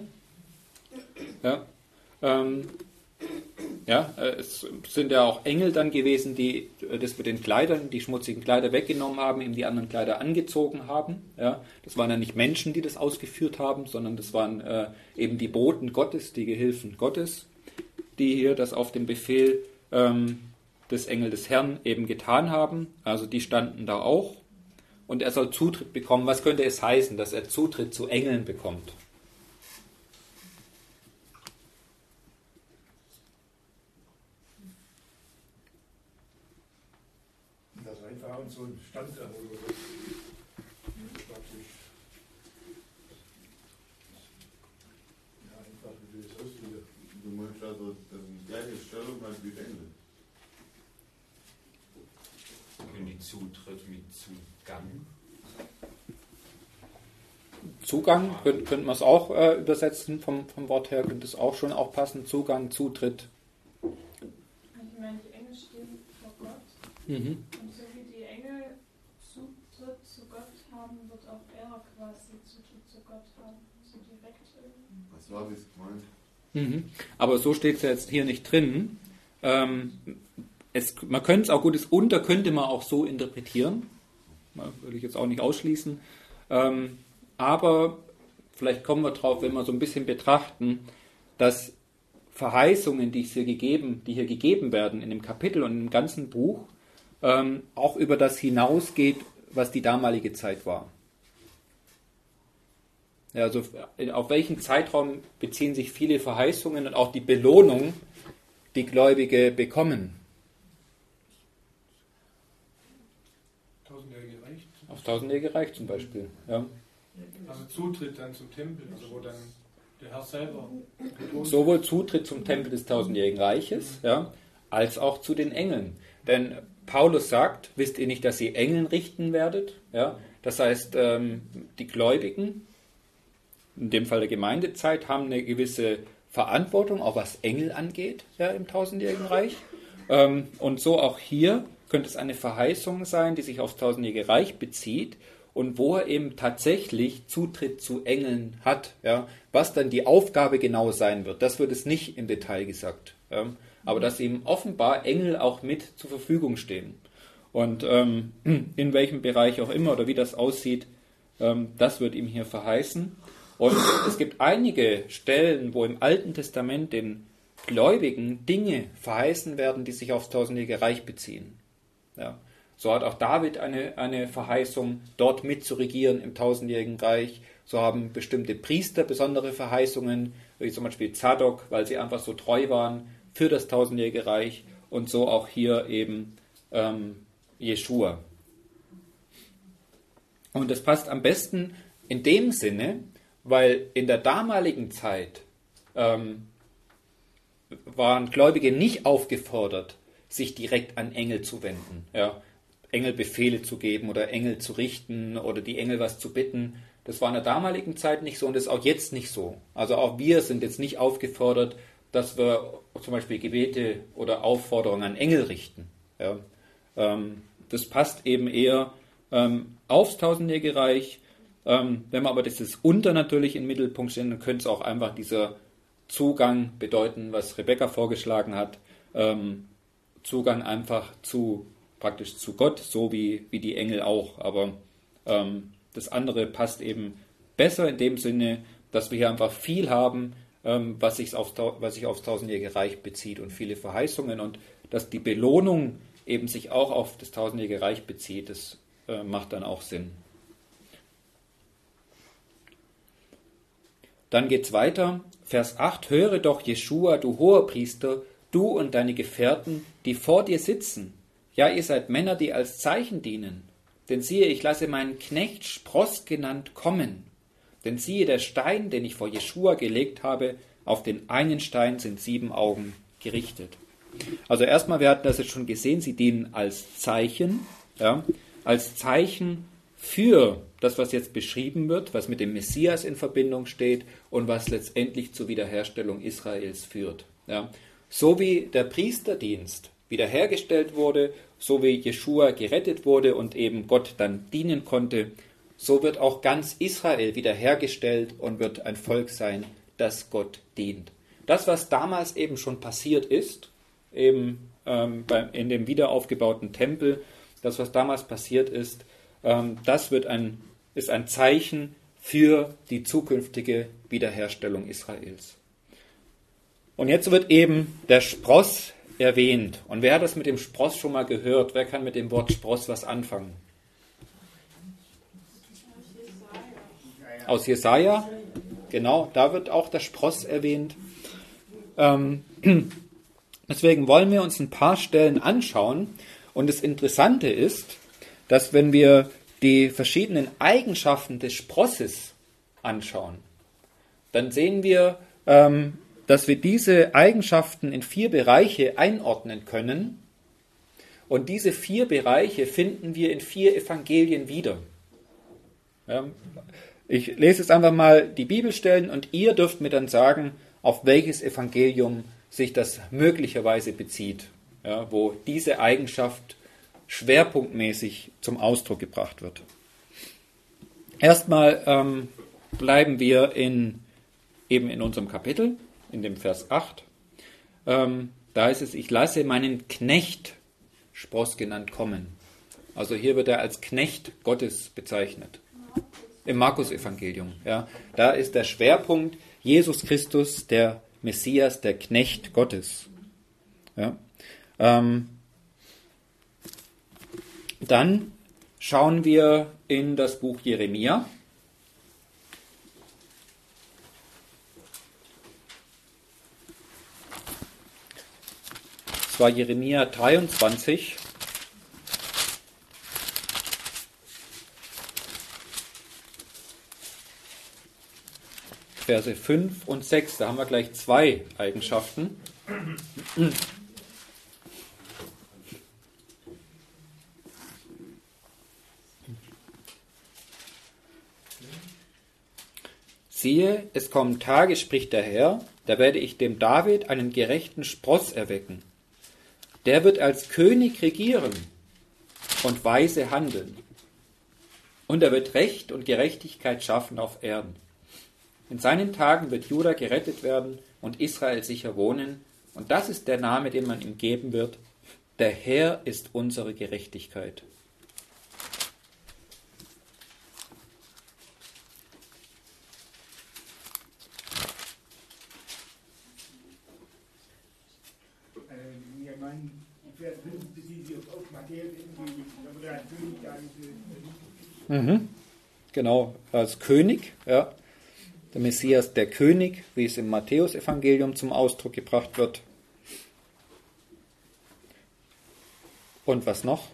Ja. Es sind ja auch Engel dann gewesen, die das mit den Kleidern, die schmutzigen Kleider weggenommen haben, ihm die anderen Kleider angezogen haben. Ja. Das waren ja nicht Menschen, die das ausgeführt haben, sondern das waren eben die Boten Gottes, die Gehilfen Gottes, die hier das auf den Befehl des Engel des Herrn eben getan haben. Also die standen da auch. Und er soll Zutritt bekommen. Was könnte es heißen, dass er Zutritt zu Engeln bekommt? Das einfach so ein Stand erhoben wird. Ja, einfach wie das ausdrücke. Du meinst also, das ist die gleiche Stellung halt wie Engel. Können die Zutritt mit Zugang? Zugang, könnte man es auch übersetzen vom Wort her, könnte es auch schon auch passen. Zugang, Zutritt. ich meine, die Engel stehen vor Gott. Mhm. Und so wie die Engel Zutritt zu Gott haben, wird auch er quasi Zutritt zu Gott haben. So direkt irgendwie. Was war das gemeint? Mhm. Aber so steht es ja jetzt hier nicht drin. Man könnte es auch gutes Unter, könnte man auch so interpretieren. Würde ich jetzt auch nicht ausschließen. Aber vielleicht kommen wir drauf, wenn wir so ein bisschen betrachten, dass Verheißungen, die hier gegeben werden in dem Kapitel und im ganzen Buch, auch über das hinausgeht, was die damalige Zeit war. Ja, also auf welchen Zeitraum beziehen sich viele Verheißungen und auch die Belohnung, die Gläubige bekommen? 1000-jährige Reich. Auf 1000-jährige Reich zum Beispiel. Ja. Also Zutritt dann zum Tempel, also wo dann Der Herr selber. Sowohl Zutritt zum Tempel des tausendjährigen Reiches, ja, als auch zu den Engeln. Denn Paulus sagt, wisst ihr nicht, dass ihr Engeln richten werdet? Ja? Das heißt, die Gläubigen, in dem Fall der Gemeindezeit, haben eine gewisse Verantwortung, auch was Engel angeht, ja, im tausendjährigen Reich. Und so auch hier könnte es eine Verheißung sein, die sich aufs tausendjährige Reich bezieht und wo er eben tatsächlich Zutritt zu Engeln hat. Ja. Was dann die Aufgabe genau sein wird, das wird es nicht im Detail gesagt. Ja. Aber dass ihm offenbar Engel auch mit zur Verfügung stehen. Und in welchem Bereich auch immer oder wie das aussieht, das wird ihm hier verheißen. Und es gibt einige Stellen, wo im Alten Testament den Gläubigen Dinge verheißen werden, die sich aufs tausendjährige Reich beziehen. Ja. So hat auch David eine Verheißung, dort mitzuregieren im tausendjährigen Reich. So haben bestimmte Priester besondere Verheißungen, wie zum Beispiel Zadok, weil sie einfach so treu waren für das tausendjährige Reich. Und so auch hier eben Jeschua. Und das passt am besten in dem Sinne, weil in der damaligen Zeit waren Gläubige nicht aufgefordert, sich direkt an Engel zu wenden, ja, Engel Befehle zu geben oder Engel zu richten oder die Engel was zu bitten. Das war in der damaligen Zeit nicht so und das ist auch jetzt nicht so. Also auch wir sind jetzt nicht aufgefordert, dass wir zum Beispiel Gebete oder Aufforderungen an Engel richten. Ja. Das passt eben eher aufs tausendjährige Reich. Wenn wir aber dieses Unternatürliche im Mittelpunkt stellen, dann könnte es auch einfach dieser Zugang bedeuten, was Rebecca vorgeschlagen hat. Zugang einfach praktisch zu Gott, so wie die Engel auch. Aber das andere passt eben besser in dem Sinne, dass wir hier einfach viel haben, was sich aufs tausendjährige Reich bezieht und viele Verheißungen und dass die Belohnung eben sich auch auf das tausendjährige Reich bezieht. Das macht dann auch Sinn. Dann geht es weiter. Vers 8. Höre doch, Jeschua, du Hoherpriester, du und deine Gefährten, die vor dir sitzen. Ja, ihr seid Männer, die als Zeichen dienen. Denn siehe, ich lasse meinen Knecht Spross genannt kommen. Denn siehe, der Stein, den ich vor Jeschua gelegt habe, auf den einen Stein sind 7 Augen gerichtet. Also erstmal, wir hatten das jetzt schon gesehen, sie dienen als Zeichen, ja, als Zeichen für das, was jetzt beschrieben wird, was mit dem Messias in Verbindung steht und was letztendlich zur Wiederherstellung Israels führt. Ja. So wie der Priesterdienst wiederhergestellt wurde, so wie Jeschua gerettet wurde und eben Gott dann dienen konnte, so wird auch ganz Israel wiederhergestellt und wird ein Volk sein, das Gott dient. Das, was damals eben schon passiert ist, eben in dem wiederaufgebauten Tempel, das, was damals passiert ist, das ist ein Zeichen für die zukünftige Wiederherstellung Israels. Und jetzt wird eben der Spross erwähnt. Und wer hat das mit dem Spross schon mal gehört? Wer kann mit dem Wort Spross was anfangen? Aus Jesaja? Genau, da wird auch der Spross erwähnt. Deswegen wollen wir uns ein paar Stellen anschauen. Und das Interessante ist, dass wenn wir die verschiedenen Eigenschaften des Sprosses anschauen, dann sehen wir, dass wir diese Eigenschaften in 4 Bereiche einordnen können. Und diese 4 Bereiche finden wir in 4 Evangelien wieder. Ja, ich lese jetzt einfach mal die Bibelstellen und ihr dürft mir dann sagen, auf welches Evangelium sich das möglicherweise bezieht, ja, wo diese Eigenschaft schwerpunktmäßig zum Ausdruck gebracht wird. Erstmal bleiben wir eben in unserem Kapitel, in dem Vers 8. Da heißt es, ich lasse meinen Knecht, Spross genannt, kommen. Also hier wird er als Knecht Gottes bezeichnet. Im Markus-Evangelium. Ja, da ist der Schwerpunkt Jesus Christus, der Messias, der Knecht Gottes. Ja, dann schauen wir in das Buch Jeremia. Das war Jeremia 23. Verse 5 und 6. Da haben wir gleich zwei Eigenschaften. Siehe, es kommen Tage, spricht der Herr, da werde ich dem David einen gerechten Spross erwecken. Der wird als König regieren und weise handeln. Und er wird Recht und Gerechtigkeit schaffen auf Erden. In seinen Tagen wird Juda gerettet werden und Israel sicher wohnen. Und das ist der Name, den man ihm geben wird. Der Herr ist unsere Gerechtigkeit. Ja, mein Vers 5 bezieht sich auf Matthäus, da wird ein König sagen. Genau, als König, ja. Der Messias, der König, wie es im Matthäusevangelium zum Ausdruck gebracht wird. Und was noch?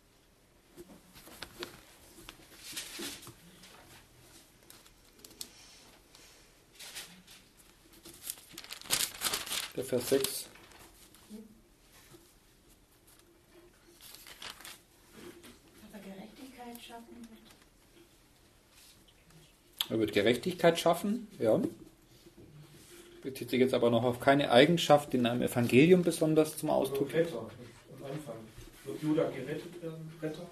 Der Vers 6. Aber Gerechtigkeit schaffen wird. Er wird Gerechtigkeit schaffen, ja. Bezieht sich jetzt aber noch auf keine Eigenschaft, die in einem Evangelium besonders zum Ausdruck Retter am Anfang. Wird Juda gerettet werden? Retter?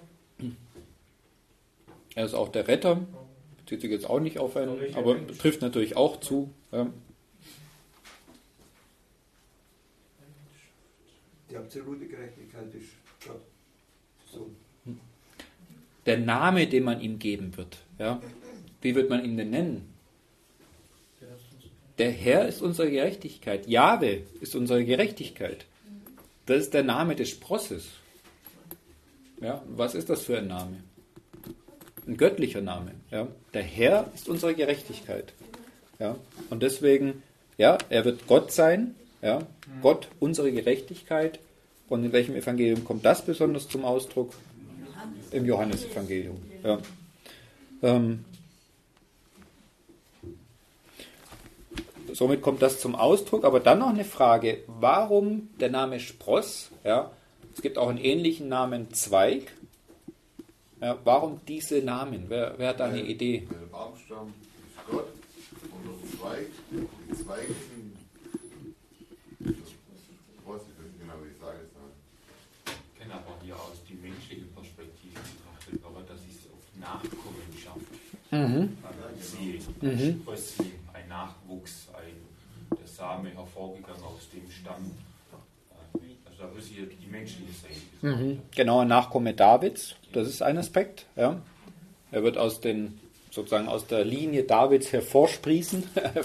Er ist auch der Retter, bezieht sich jetzt auch nicht auf einen, aber trifft natürlich auch zu. Ja. Die absolute Gerechtigkeit ist Gott. So. Der Name, den man ihm geben wird, ja. Wie wird man ihn denn nennen? Der Herr ist unsere Gerechtigkeit. Jahwe ist unsere Gerechtigkeit. Das ist der Name des Sprosses. Ja, was ist das für ein Name? Ein göttlicher Name. Ja. Der Herr ist unsere Gerechtigkeit. Ja. Und deswegen, ja, er wird Gott sein. Ja. Gott, unsere Gerechtigkeit. Und in welchem Evangelium kommt das besonders zum Ausdruck? Im Johannesevangelium. Ja. Somit kommt das zum Ausdruck, aber dann noch eine Frage, warum der Name Spross? Ja, es gibt auch einen ähnlichen Namen Zweig. Ja, warum diese Namen? Wer hat da eine Idee? Der Baumstamm ist Gott und der Zweig, die Zweige sind, ich weiß nicht genau, wie ich sage es mal. Ich kann aber hier aus die menschliche Perspektive betrachtet, aber das ist auf Nachkommenschaft. Siehe, Sprössling, ein Nachwuchs, der Same hervorgegangen aus dem Stamm. Also da ist hier die menschliche Seite. Genau, ein Nachkomme Davids, das ist ein Aspekt. Ja. Er wird sozusagen aus der Linie Davids hervorsprossen.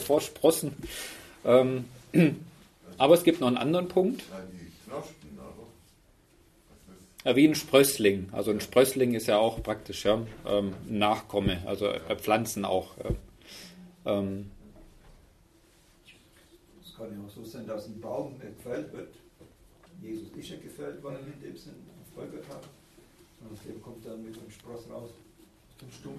Aber es gibt noch einen anderen Punkt. Die Knospen, oder? Ja, wie ein Sprössling. Also ein Sprössling ist ja auch praktisch ja, ein Nachkomme, also Pflanzen auch. Es kann ja auch so sein, dass ein Baum gefällt wird. Jesus ist ja gefällt worden in dem Sinn, am Folgetag. Und aus dem kommt dann mit einem Spross raus. Zum Stumpf.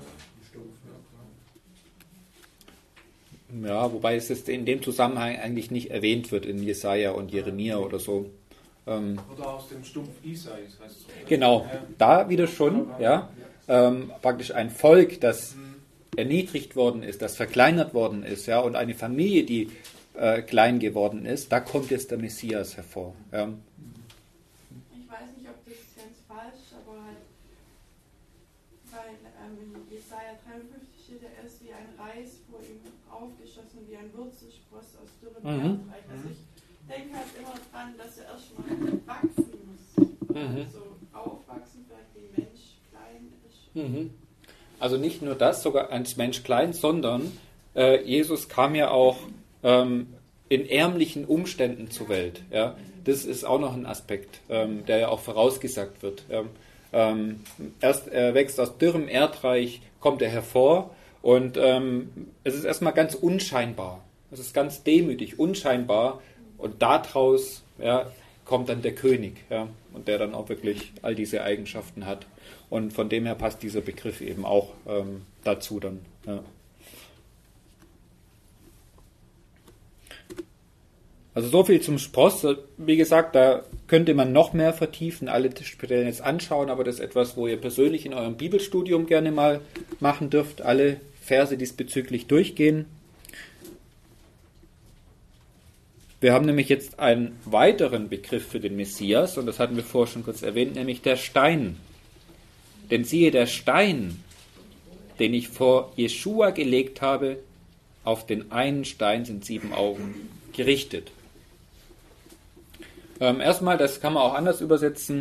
Ja, wobei es jetzt in dem Zusammenhang eigentlich nicht erwähnt wird in Jesaja und Jeremia oder so. Oder aus dem Stumpf Isais heißt es so. Genau, da wieder schon, ja. Praktisch ein Volk, das erniedrigt worden ist, das verkleinert worden ist, ja, und eine Familie, die klein geworden ist, da kommt jetzt der Messias hervor. Ja. Ich weiß nicht, ob das ganz falsch ist, aber halt, weil in Jesaja 53 steht er erst wie ein Reis vor ihm aufgeschossen, wie ein Wurzelspross aus dürrem Erdreich. Also ich denke halt immer dran, dass er erstmal wachsen muss. Also aufwachsen, vielleicht wie ein Mensch klein ist. Also nicht nur das, sogar als Mensch klein, sondern Jesus kam ja auch in ärmlichen Umständen zur Welt. Ja. Das ist auch noch ein Aspekt, der ja auch vorausgesagt wird. Erst er wächst aus dürrem Erdreich, kommt er hervor und es ist erstmal ganz unscheinbar. Es ist ganz demütig, unscheinbar und daraus kommt dann der König, ja, und der dann auch wirklich all diese Eigenschaften hat. Und von dem her passt dieser Begriff eben auch dazu dann. Ja. Also so viel zum Spross. Wie gesagt, da könnte man noch mehr vertiefen, alle Stellen jetzt anschauen, aber das ist etwas, wo ihr persönlich in eurem Bibelstudium gerne mal machen dürft, alle Verse diesbezüglich durchgehen. Wir haben nämlich jetzt einen weiteren Begriff für den Messias, und das hatten wir vorher schon kurz erwähnt, nämlich der Stein. Denn siehe, der Stein, den ich vor Jeschua gelegt habe, auf den einen Stein sind 7 Augen gerichtet. Erstmal, das kann man auch anders übersetzen,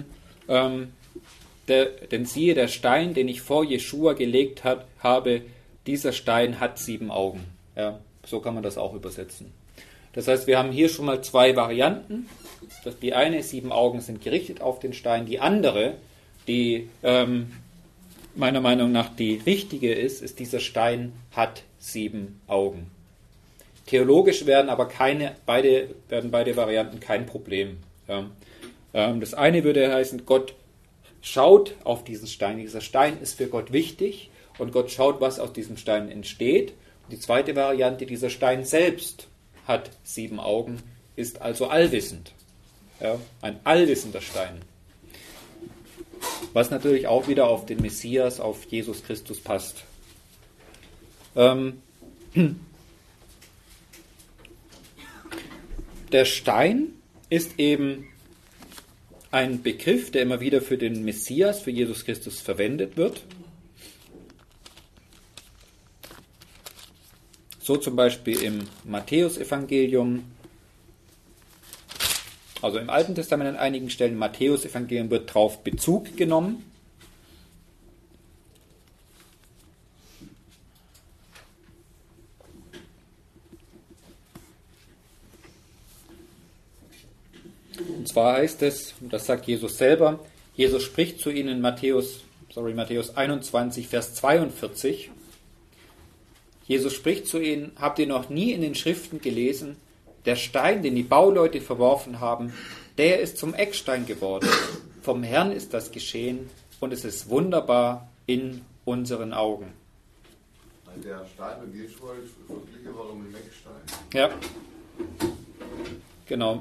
denn siehe, der Stein, den ich vor Jeschua gelegt habe, dieser Stein hat 7 Augen. Ja, so kann man das auch übersetzen. Das heißt, wir haben hier schon mal 2 Varianten. Die eine, 7 Augen sind gerichtet auf den Stein. Die andere, die meiner Meinung nach die richtige ist, dieser Stein hat 7 Augen. Theologisch werden aber beide Varianten kein Problem. Ja. Das eine würde heißen, Gott schaut auf diesen Stein. Dieser Stein ist für Gott wichtig und Gott schaut, was aus diesem Stein entsteht. Und die zweite Variante, dieser Stein selbst hat 7 Augen, ist also allwissend. Ja, ein allwissender Stein. Was natürlich auch wieder auf den Messias, auf Jesus Christus passt. Der Stein ist eben ein Begriff, der immer wieder für den Messias, für Jesus Christus verwendet wird. So zum Beispiel im Matthäusevangelium, also im Alten Testament an einigen Stellen, im Matthäusevangelium wird darauf Bezug genommen. Und zwar heißt es, das sagt Jesus selber, Jesus spricht zu ihnen in Matthäus 21, Vers 42. Jesus spricht zu ihnen, habt ihr noch nie in den Schriften gelesen, der Stein, den die Bauleute verworfen haben, der ist zum Eckstein geworden. Vom Herrn ist das geschehen und es ist wunderbar in unseren Augen. Der Stein mit Jeschua ist verglichen worden mit dem Eckstein. Ja, genau.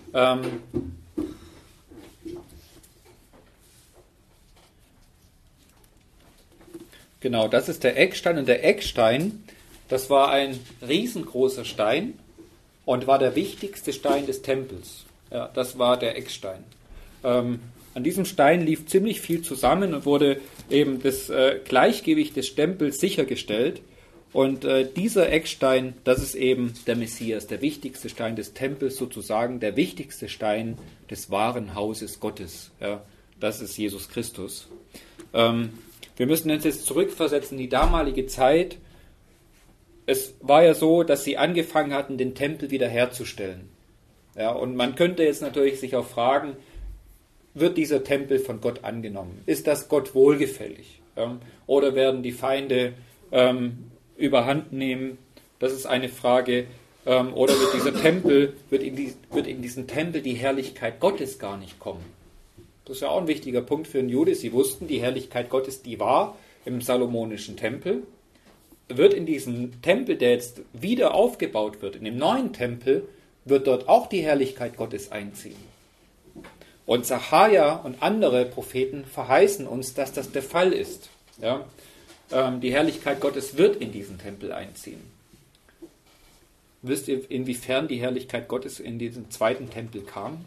Genau, das ist der Eckstein. Und der Eckstein, das war ein riesengroßer Stein und war der wichtigste Stein des Tempels. Ja, das war der Eckstein. An diesem Stein lief ziemlich viel zusammen und wurde eben das Gleichgewicht des Tempels sichergestellt. Und dieser Eckstein, das ist eben der Messias, der wichtigste Stein des Tempels sozusagen, der wichtigste Stein des wahren Hauses Gottes. Ja, das ist Jesus Christus. Wir müssen uns jetzt zurückversetzen in die damalige Zeit. Es war ja so, dass sie angefangen hatten, den Tempel wiederherzustellen. Ja, und man könnte jetzt natürlich sich auch fragen, wird dieser Tempel von Gott angenommen? Ist das Gott wohlgefällig? Ja, oder werden die Feinde überhand nehmen? Das ist eine Frage. Oder wird in diesen Tempel die Herrlichkeit Gottes gar nicht kommen? Das ist ja auch ein wichtiger Punkt für den Jude. Sie wussten, die Herrlichkeit Gottes, die war im salomonischen Tempel. Wird in diesem Tempel, der jetzt wieder aufgebaut wird, in dem neuen Tempel, wird dort auch die Herrlichkeit Gottes einziehen. Und Sacharja und andere Propheten verheißen uns, dass das der Fall ist. Ja? Die Herrlichkeit Gottes wird in diesen Tempel einziehen. Wisst ihr, inwiefern die Herrlichkeit Gottes in diesen zweiten Tempel kam?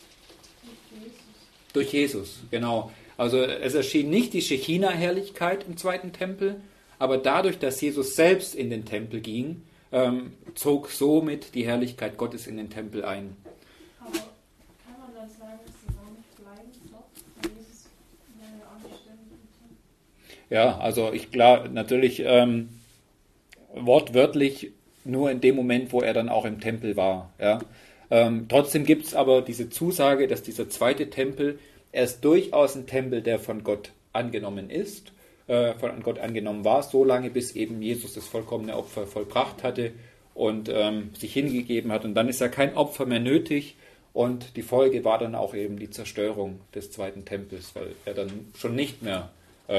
Durch Jesus, genau. Also es erschien nicht die Schechina-Herrlichkeit im zweiten Tempel, aber dadurch, dass Jesus selbst in den Tempel ging, zog somit die Herrlichkeit Gottes in den Tempel ein. Aber kann man dann sagen, dass sie auch nicht bleiben dort? Weil Jesus ja auch nicht ständig im Tempel. Ja, also natürlich wortwörtlich nur in dem Moment, wo er dann auch im Tempel war. Ja. Trotzdem gibt es aber diese Zusage, dass dieser zweite Tempel, er ist durchaus ein Tempel, der von Gott angenommen ist, von Gott angenommen war, so lange bis eben Jesus das vollkommene Opfer vollbracht hatte und sich hingegeben hat. Und dann ist ja kein Opfer mehr nötig und die Folge war dann auch eben die Zerstörung des zweiten Tempels, weil er dann schon nicht mehr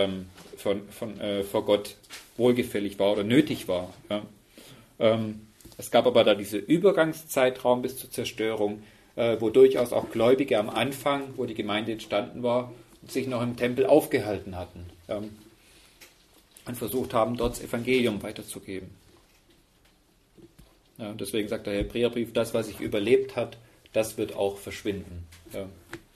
vor Gott wohlgefällig war oder nötig war. Ja. Es gab aber da diesen Übergangszeitraum bis zur Zerstörung, wo durchaus auch Gläubige am Anfang, wo die Gemeinde entstanden war, sich noch im Tempel aufgehalten hatten und versucht haben, dort das Evangelium weiterzugeben. Ja, deswegen sagt der Hebräerbrief, das, was sich überlebt hat, das wird auch verschwinden. Ja.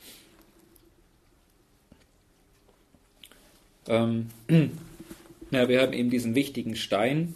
Wir haben eben diesen wichtigen Stein.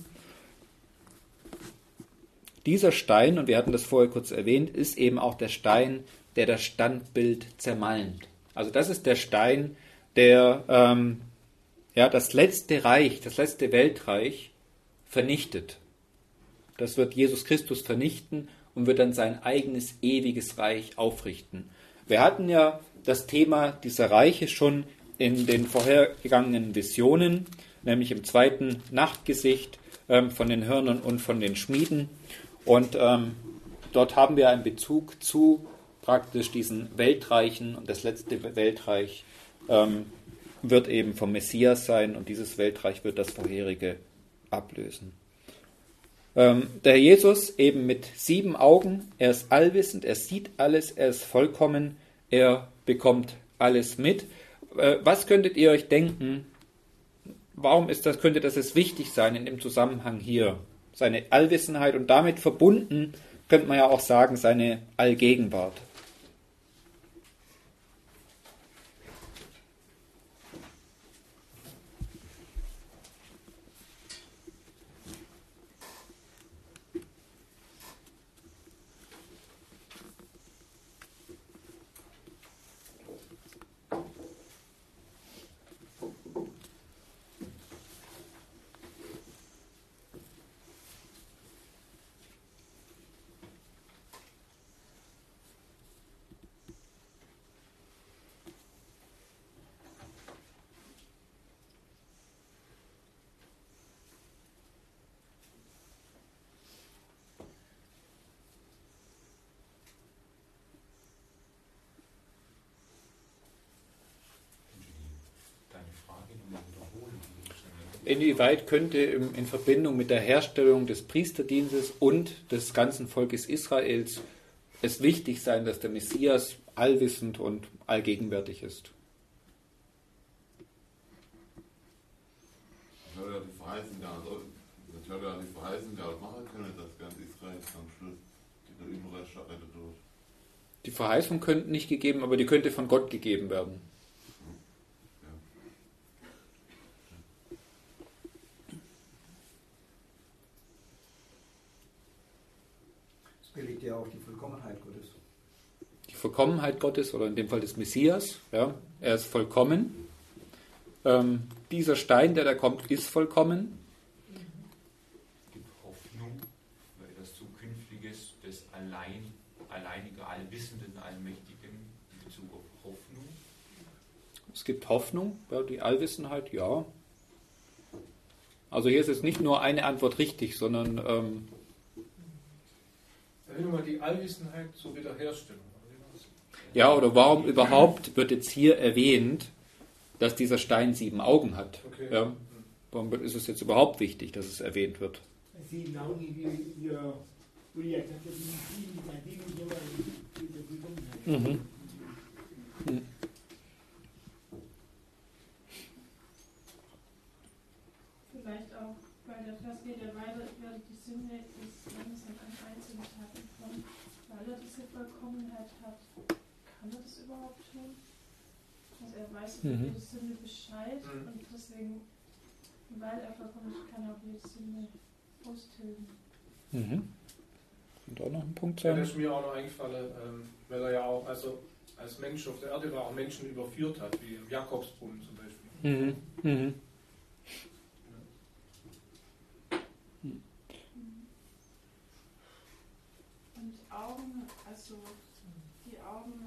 Dieser Stein, und wir hatten das vorher kurz erwähnt, ist eben auch der Stein, der das Standbild zermalmt. Also das ist der Stein, der das letzte Reich, das letzte Weltreich vernichtet. Das wird Jesus Christus vernichten und wird dann sein eigenes ewiges Reich aufrichten. Wir hatten ja das Thema dieser Reiche schon in den vorhergegangenen Visionen, nämlich im 2. Nachtgesicht von den Hörnern und von den Schmieden. Und dort haben wir einen Bezug zu praktisch diesen Weltreichen, und das letzte Weltreich wird eben vom Messias sein, und dieses Weltreich wird das vorherige ablösen. Der Herr Jesus eben mit 7 Augen, er ist allwissend, er sieht alles, er ist vollkommen, er bekommt alles mit. Was könntet ihr euch denken, warum könnte das jetzt wichtig sein in dem Zusammenhang hier? Seine Allwissenheit und damit verbunden, könnte man ja auch sagen, seine Allgegenwart. Inwieweit könnte in Verbindung mit der Herstellung des Priesterdienstes und des ganzen Volkes Israels es wichtig sein, dass der Messias allwissend und allgegenwärtig ist? Das hat ja die Verheißung gehabt machen können, dass ganz Israel am Schluss der Überreste errettet wird. Die Verheißung könnte nicht gegeben, aber die könnte von Gott gegeben werden. Belegt ja auch die Vollkommenheit Gottes. Die Vollkommenheit Gottes, oder in dem Fall des Messias, ja, er ist vollkommen. Dieser Stein, der da kommt, ist vollkommen. Es gibt Hoffnung, weil das Zukünftiges des alleinigen, allwissenden, allmächtigen in Bezug auf Hoffnung. Es gibt Hoffnung, ja, die Allwissenheit, ja. Also hier ist jetzt nicht nur eine Antwort richtig, sondern Mal die Allwissenheit zur Wiederherstellung. ja, oder warum überhaupt wird jetzt hier erwähnt, dass dieser Stein 7 Augen hat? Okay. Ja? Warum ist es jetzt überhaupt wichtig, dass es erwähnt wird? 7 Augen, wie Uli hat gesagt, die Mhm. Vielleicht auch, weil der Vers geht ja weiter, ich werde die Sünde des Mannes an einem einzigen Tag entfernen, weil er diese Vollkommenheit hat. Kann er das überhaupt tun? Also er weiß über jede Sünde Bescheid und deswegen, weil er vollkommen ist, kann er auch jede Sünde austilgen. Und auch noch ein Punkt Ja, sein? das ist mir auch noch eingefallen, weil er ja auch als Mensch auf der Erde war, auch Menschen überführt hat, wie im Jakobsbrunnen zum Beispiel. Und Augen, also die Augen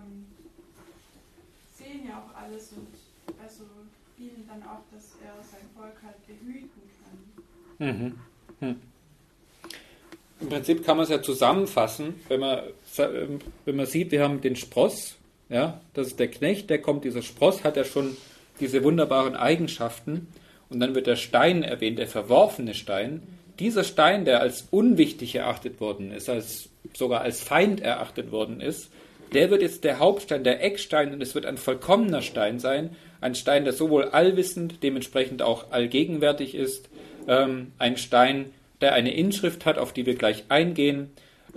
sehen ja auch alles und also dienen dann auch, dass er sein Volk halt behüten kann. Im Prinzip kann man es ja zusammenfassen, wenn man sieht, wir haben den Spross, ja, das ist der Knecht, der kommt, dieser Spross hat ja schon diese wunderbaren Eigenschaften, und dann wird der Stein erwähnt, der verworfene Stein, dieser Stein, der als unwichtig erachtet worden ist, sogar als Feind erachtet worden ist, der wird jetzt der Hauptstein, der Eckstein, und es wird ein vollkommener Stein sein. Ein Stein, der sowohl allwissend, dementsprechend auch allgegenwärtig ist. Ein Stein, der eine Inschrift hat, auf die wir gleich eingehen,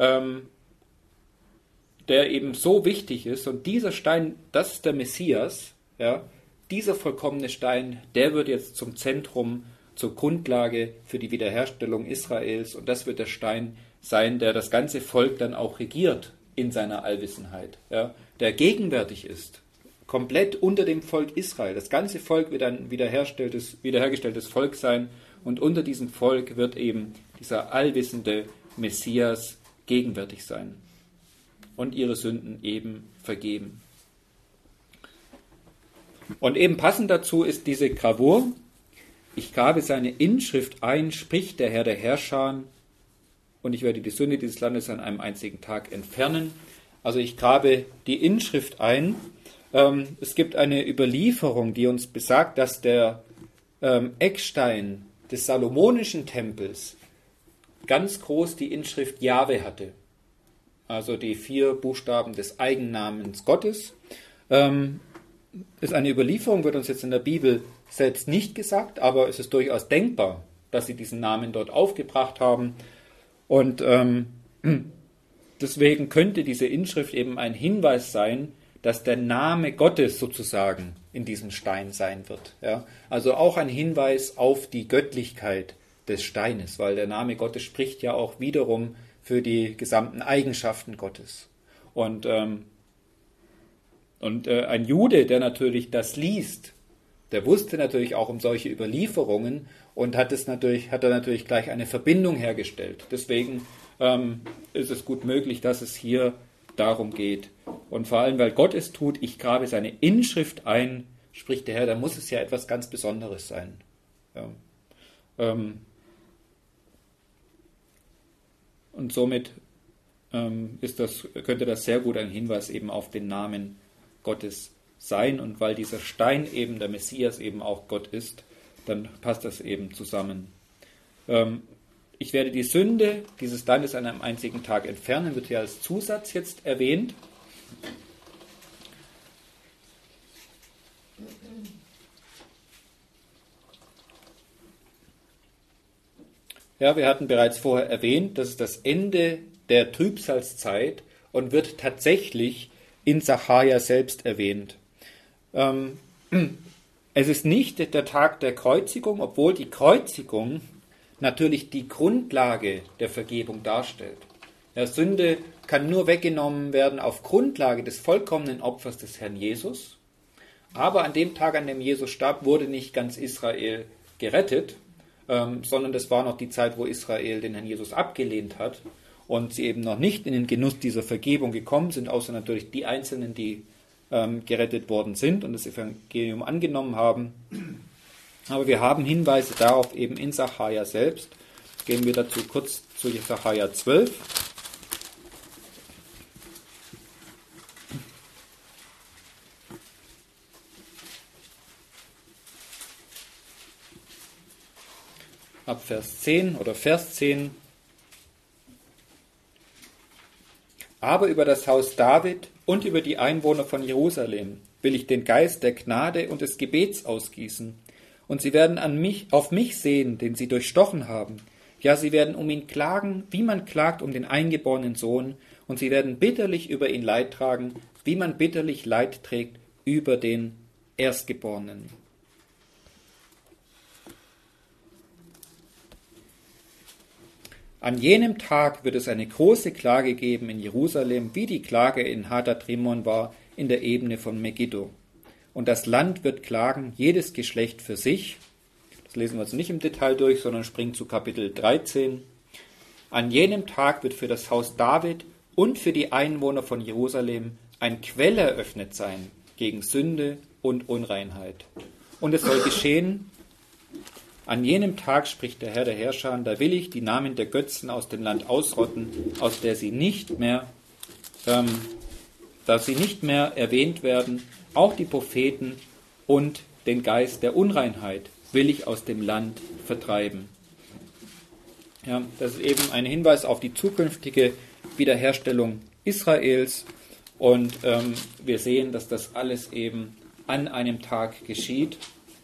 der eben so wichtig ist. Und dieser Stein, das ist der Messias, ja, dieser vollkommene Stein, der wird jetzt zum Zentrum, zur Grundlage für die Wiederherstellung Israels. Und das wird der Stein sein, der das ganze Volk dann auch regiert in seiner Allwissenheit, ja, der gegenwärtig ist, komplett unter dem Volk Israel. Das ganze Volk wird ein wiederhergestelltes Volk sein, und unter diesem Volk wird eben dieser allwissende Messias gegenwärtig sein und ihre Sünden eben vergeben. Und eben passend dazu ist diese Gravur: Ich grabe seine Inschrift ein, spricht der Herr der Herrscher, und ich werde die Sünde dieses Landes an einem einzigen Tag entfernen. Also ich grabe die Inschrift ein. Es gibt eine Überlieferung, die uns besagt, dass der Eckstein des Salomonischen Tempels ganz groß die Inschrift Jahwe hatte. Also die 4 Buchstaben des Eigennamens Gottes. Ist eine Überlieferung, wird uns jetzt in der Bibel selbst nicht gesagt, aber es ist durchaus denkbar, dass sie diesen Namen dort aufgebracht haben. Und deswegen könnte diese Inschrift eben ein Hinweis sein, dass der Name Gottes sozusagen in diesem Stein sein wird. Ja? Also auch ein Hinweis auf die Göttlichkeit des Steines, weil der Name Gottes spricht ja auch wiederum für die gesamten Eigenschaften Gottes. Und ein Jude, der natürlich das liest, der wusste natürlich auch um solche Überlieferungen und hat da natürlich gleich eine Verbindung hergestellt. Deswegen ist es gut möglich, dass es hier darum geht. Und vor allem, weil Gott es tut, ich grabe seine Inschrift ein, spricht der Herr, da muss es ja etwas ganz Besonderes sein. Ja. Und somit könnte das sehr gut ein Hinweis eben auf den Namen Gottes sein. Und weil dieser Stein eben, der Messias eben auch Gott ist, dann passt das eben zusammen. Ich werde die Sünde dieses Landes an einem einzigen Tag entfernen, wird hier als Zusatz jetzt erwähnt. Ja, wir hatten bereits vorher erwähnt, das ist das Ende der Trübsalzeit und wird tatsächlich in Sacharja selbst erwähnt. Es ist nicht der Tag der Kreuzigung, obwohl die Kreuzigung natürlich die Grundlage der Vergebung darstellt. Ja, Sünde kann nur weggenommen werden auf Grundlage des vollkommenen Opfers des Herrn Jesus. Aber an dem Tag, an dem Jesus starb, wurde nicht ganz Israel gerettet, sondern das war noch die Zeit, wo Israel den Herrn Jesus abgelehnt hat und sie eben noch nicht in den Genuss dieser Vergebung gekommen sind, außer natürlich die Einzelnen, die gerettet worden sind und das Evangelium angenommen haben. Aber wir haben Hinweise darauf eben in Sacharja selbst. Gehen wir dazu kurz zu Sacharja 12. Ab Vers 10 oder Vers 10. Aber über das Haus David und über die Einwohner von Jerusalem will ich den Geist der Gnade und des Gebets ausgießen. Und sie werden auf mich sehen, den sie durchstochen haben. Ja, sie werden um ihn klagen, wie man klagt um den eingeborenen Sohn. Und sie werden bitterlich über ihn Leid tragen, wie man bitterlich Leid trägt über den Erstgeborenen. An jenem Tag wird es eine große Klage geben in Jerusalem, wie die Klage in Hadad-Rimon war, in der Ebene von Megiddo. Und das Land wird klagen, jedes Geschlecht für sich. Das lesen wir jetzt nicht im Detail durch, sondern springen zu Kapitel 13. An jenem Tag wird für das Haus David und für die Einwohner von Jerusalem ein Quell eröffnet sein gegen Sünde und Unreinheit. Und es soll geschehen, an jenem Tag, spricht der Herr der Herrscher, da will ich die Namen der Götzen aus dem Land ausrotten, aus der sie nicht mehr, dass sie nicht mehr erwähnt werden, auch die Propheten und den Geist der Unreinheit will ich aus dem Land vertreiben. Ja, das ist eben ein Hinweis auf die zukünftige Wiederherstellung Israels. Und wir sehen, dass das alles eben an einem Tag geschieht.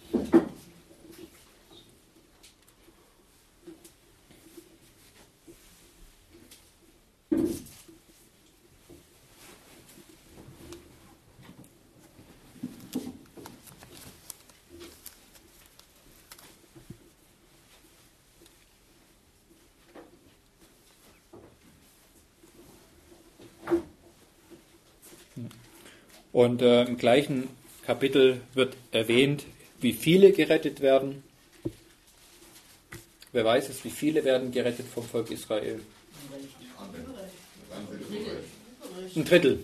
Und im gleichen Kapitel wird erwähnt, wie viele gerettet werden. Wer weiß es, wie viele werden gerettet vom Volk Israel? Ein Drittel.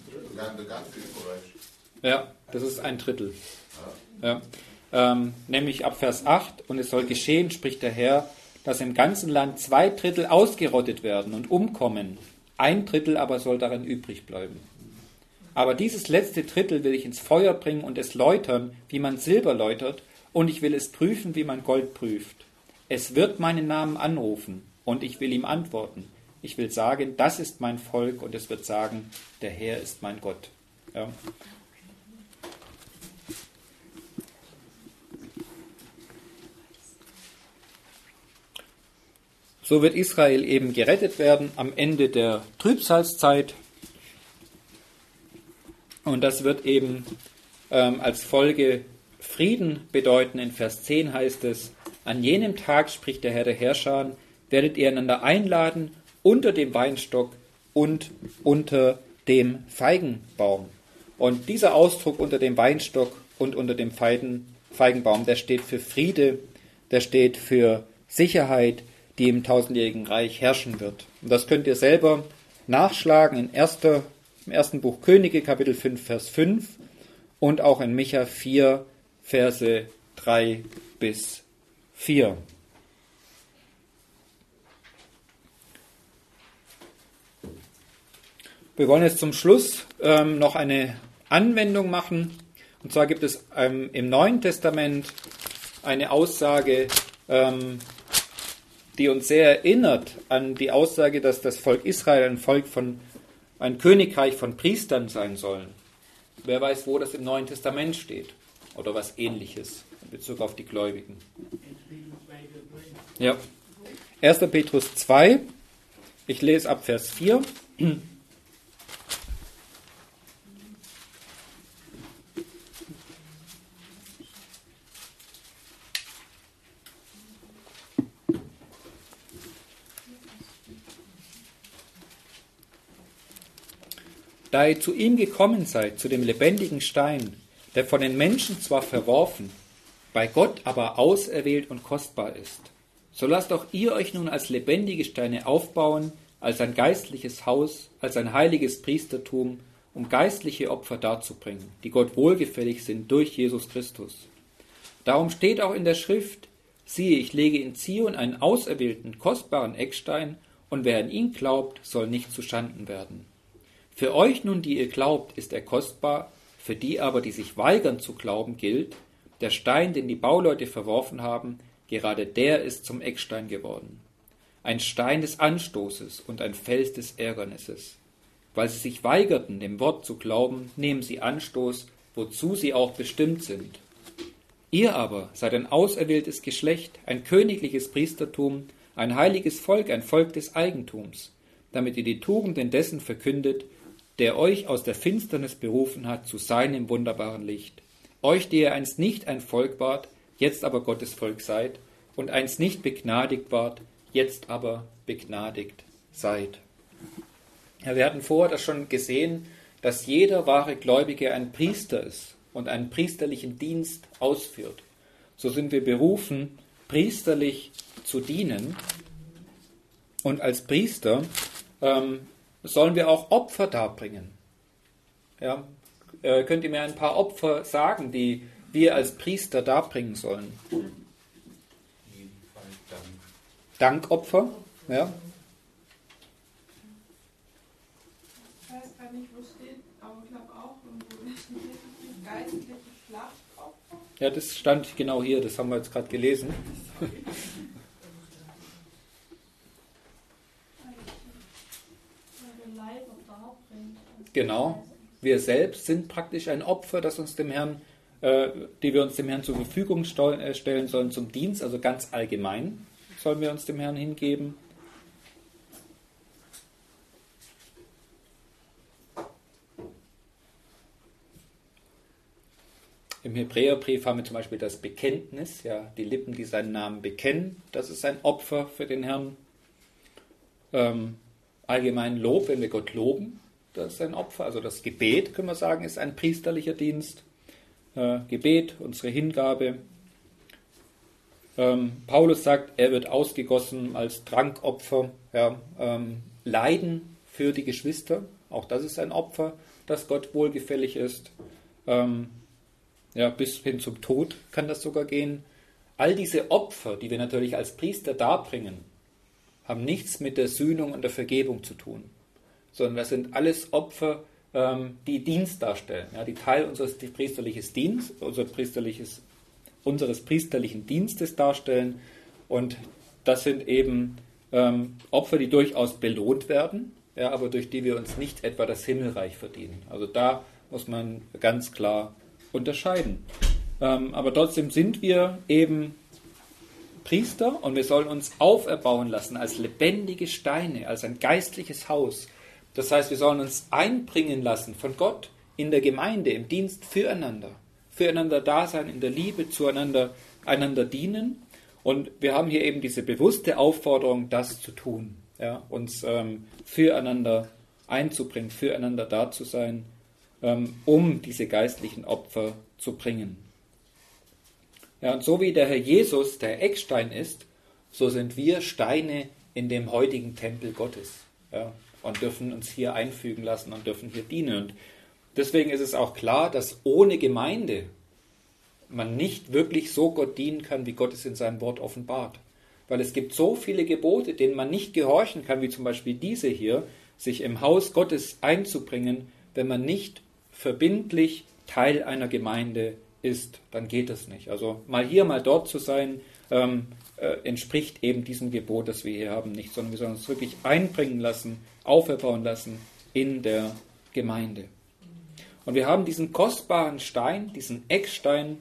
Ja, das ist ein Drittel. Ja. Nämlich ab Vers 8, und es soll geschehen, spricht der Herr, dass im ganzen Land 2 Drittel ausgerottet werden und umkommen. 1 Drittel aber soll darin übrig bleiben. Aber dieses letzte Drittel will ich ins Feuer bringen und es läutern, wie man Silber läutert, und ich will es prüfen, wie man Gold prüft. Es wird meinen Namen anrufen, und ich will ihm antworten. Ich will sagen, das ist mein Volk, und es wird sagen, der Herr ist mein Gott. Ja. So wird Israel eben gerettet werden am Ende der Trübsalzeit. Und das wird eben als Folge Frieden bedeuten. In Vers 10 heißt es, an jenem Tag, spricht der Herr der Herrscher, werdet ihr einander einladen unter dem Weinstock und unter dem Feigenbaum. Und dieser Ausdruck unter dem Weinstock und unter dem Feigenbaum, der steht für Friede, der steht für Sicherheit, die im tausendjährigen Reich herrschen wird. Und das könnt ihr selber nachschlagen im ersten Buch Könige, Kapitel 5, Vers 5 und auch in Micha 4, Verse 3 bis 4. Wir wollen jetzt zum Schluss noch eine Anwendung machen. Und zwar gibt es im Neuen Testament eine Aussage, die uns sehr erinnert an die Aussage, dass das Volk Israel ein Königreich von Priestern sein sollen. Wer weiß, wo das im Neuen Testament steht oder was Ähnliches in Bezug auf die Gläubigen. Ja. 1. Petrus 2, ich lese ab Vers 4. Da ihr zu ihm gekommen seid, zu dem lebendigen Stein, der von den Menschen zwar verworfen, bei Gott aber auserwählt und kostbar ist, so lasst auch ihr euch nun als lebendige Steine aufbauen, als ein geistliches Haus, als ein heiliges Priestertum, um geistliche Opfer darzubringen, die Gott wohlgefällig sind durch Jesus Christus. Darum steht auch in der Schrift, siehe, ich lege in Zion einen auserwählten, kostbaren Eckstein, und wer an ihn glaubt, soll nicht zuschanden werden. Für euch nun, die ihr glaubt, ist er kostbar, für die aber, die sich weigern zu glauben, gilt, der Stein, den die Bauleute verworfen haben, gerade der ist zum Eckstein geworden. Ein Stein des Anstoßes und ein Fels des Ärgernisses. Weil sie sich weigerten, dem Wort zu glauben, nehmen sie Anstoß, wozu sie auch bestimmt sind. Ihr aber seid ein auserwähltes Geschlecht, ein königliches Priestertum, ein heiliges Volk, ein Volk des Eigentums, damit ihr die Tugenden dessen verkündet, der euch aus der Finsternis berufen hat zu seinem wunderbaren Licht. Euch, die ihr einst nicht ein Volk wart, jetzt aber Gottes Volk seid, und einst nicht begnadigt wart, jetzt aber begnadigt seid. Ja, wir hatten vorher das schon gesehen, dass jeder wahre Gläubige ein Priester ist und einen priesterlichen Dienst ausführt. So sind wir berufen, priesterlich zu dienen. Und als Priester sollen wir auch Opfer darbringen. Ja, könnt ihr mir ein paar Opfer sagen, die wir als Priester darbringen sollen? Dankopfer, ja. Ich weiß gar nicht, wo steht, aber ich glaube auch irgendwo geistliche Schlachtopfer. Ja, das stand genau hier, das haben wir jetzt gerade gelesen. Genau. Wir selbst sind praktisch ein Opfer, das uns dem Herrn, die wir uns dem Herrn zur Verfügung stellen sollen zum Dienst, also ganz allgemein sollen wir uns dem Herrn hingeben. Im Hebräerbrief haben wir zum Beispiel das Bekenntnis, ja, die Lippen, die seinen Namen bekennen, das ist ein Opfer für den Herrn. Allgemein Lob, wenn wir Gott loben, das ist ein Opfer. Also das Gebet, können wir sagen, ist ein priesterlicher Dienst. Gebet, unsere Hingabe. Paulus sagt, er wird ausgegossen als Trankopfer. Ja, Leiden für die Geschwister, auch das ist ein Opfer, das Gott wohlgefällig ist. Ja, bis hin zum Tod kann das sogar gehen. All diese Opfer, die wir natürlich als Priester darbringen, haben nichts mit der Sühnung und der Vergebung zu tun, sondern das sind alles Opfer, die Dienst darstellen, ja, die Teil unseres priesterlichen Dienstes darstellen. Und das sind eben Opfer, die durchaus belohnt werden, ja, aber durch die wir uns nicht etwa das Himmelreich verdienen. Also da muss man ganz klar unterscheiden. Aber trotzdem sind wir eben Priester und wir sollen uns auferbauen lassen als lebendige Steine, als ein geistliches Haus. Das heißt, wir sollen uns einbringen lassen von Gott in der Gemeinde, im Dienst füreinander da sein, in der Liebe zueinander, einander dienen. Und wir haben hier eben diese bewusste Aufforderung, das zu tun, ja, uns füreinander einzubringen, füreinander da zu sein, um diese geistlichen Opfer zu bringen. Ja, und so wie der Herr Jesus der Eckstein ist, so sind wir Steine in dem heutigen Tempel Gottes, ja, und dürfen uns hier einfügen lassen und dürfen hier dienen. Und deswegen ist es auch klar, dass ohne Gemeinde man nicht wirklich so Gott dienen kann, wie Gott es in seinem Wort offenbart. Weil es gibt so viele Gebote, denen man nicht gehorchen kann, wie zum Beispiel diese hier, sich im Haus Gottes einzubringen, wenn man nicht verbindlich Teil einer Gemeinde ist, dann geht das nicht. Also mal hier, mal dort zu sein, entspricht eben diesem Gebot, das wir hier haben, nicht, sondern wir sollen uns wirklich einbringen lassen, auferbauen lassen in der Gemeinde. Und wir haben diesen kostbaren Stein, diesen Eckstein,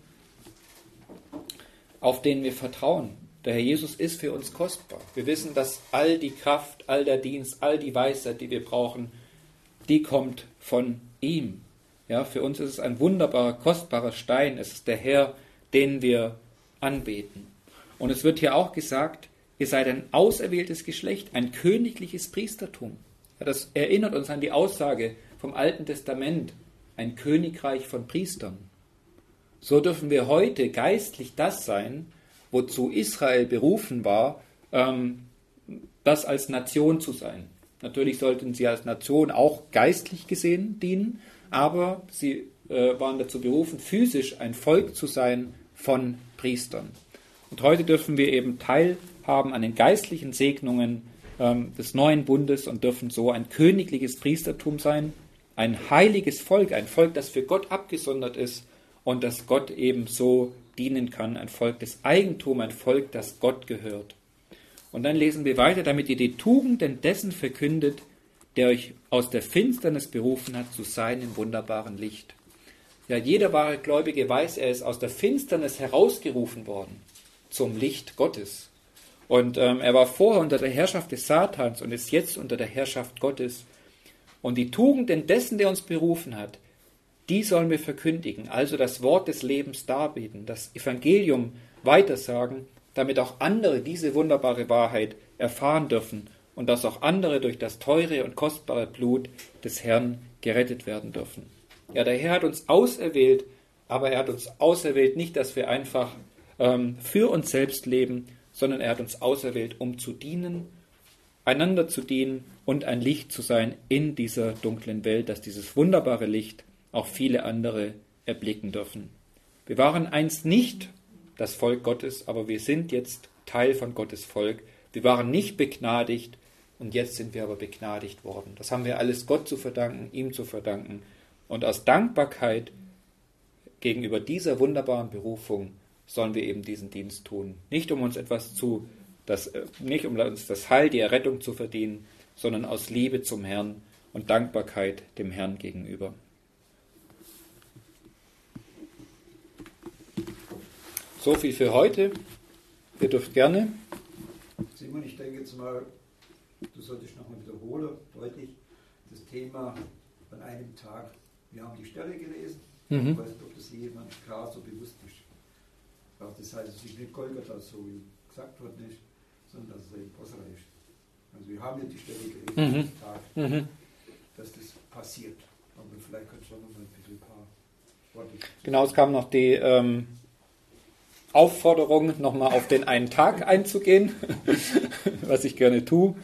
auf den wir vertrauen. Der Herr Jesus ist für uns kostbar. Wir wissen, dass all die Kraft, all der Dienst, all die Weisheit, die wir brauchen, die kommt von ihm. Ja, für uns ist es ein wunderbarer, kostbarer Stein. Es ist der Herr, den wir anbeten. Und es wird hier auch gesagt, ihr seid ein auserwähltes Geschlecht, ein königliches Priestertum. Ja, das erinnert uns an die Aussage vom Alten Testament, ein Königreich von Priestern. So dürfen wir heute geistlich das sein, wozu Israel berufen war, das als Nation zu sein. Natürlich sollten sie als Nation auch geistlich gesehen dienen, aber sie waren dazu berufen, physisch ein Volk zu sein von Priestern. Und heute dürfen wir eben teilhaben an den geistlichen Segnungen des neuen Bundes und dürfen so ein königliches Priestertum sein, ein heiliges Volk, ein Volk, das für Gott abgesondert ist und das Gott eben so dienen kann, ein Volk des Eigentums, ein Volk, das Gott gehört. Und dann lesen wir weiter, damit ihr die Tugenden dessen verkündet, der euch aus der Finsternis berufen hat zu seinem wunderbaren Licht. Ja, jeder wahre Gläubige weiß, er ist aus der Finsternis herausgerufen worden zum Licht Gottes. Und er war vorher unter der Herrschaft des Satans und ist jetzt unter der Herrschaft Gottes. Und die Tugenden dessen, der uns berufen hat, die sollen wir verkündigen, also das Wort des Lebens darbieten, das Evangelium weitersagen, damit auch andere diese wunderbare Wahrheit erfahren dürfen und dass auch andere durch das teure und kostbare Blut des Herrn gerettet werden dürfen. Ja, der Herr hat uns auserwählt, aber er hat uns auserwählt nicht, dass wir einfach für uns selbst leben, sondern er hat uns auserwählt, um zu dienen, einander zu dienen und ein Licht zu sein in dieser dunklen Welt, dass dieses wunderbare Licht auch viele andere erblicken dürfen. Wir waren einst nicht das Volk Gottes, aber wir sind jetzt Teil von Gottes Volk. Wir waren nicht begnadigt und jetzt sind wir aber begnadigt worden. Das haben wir alles Gott zu verdanken, ihm zu verdanken. Und aus Dankbarkeit gegenüber dieser wunderbaren Berufung sollen wir eben diesen Dienst tun. Nicht um uns nicht um uns das Heil, die Errettung zu verdienen, sondern aus Liebe zum Herrn und Dankbarkeit dem Herrn gegenüber. So viel für heute. Ihr dürft gerne. Simon, ich denke jetzt mal, du solltest nochmal wiederholen, deutlich, das Thema an einem Tag. Wir haben die Stelle gelesen. Ich weiß nicht, ob das jemand klar so bewusst ist. Auch das heißt, es ist nicht Golgatha, so wie gesagt wird, nicht, sondern dass es eben Bosra ist. Also wir haben ja die Stelle gelesen, am Tag, dass das passiert. Aber vielleicht kannst du noch mal ein bisschen ein paar Worte. Genau, es kam noch die Aufforderung, nochmal auf den einen Tag einzugehen, was ich gerne tue.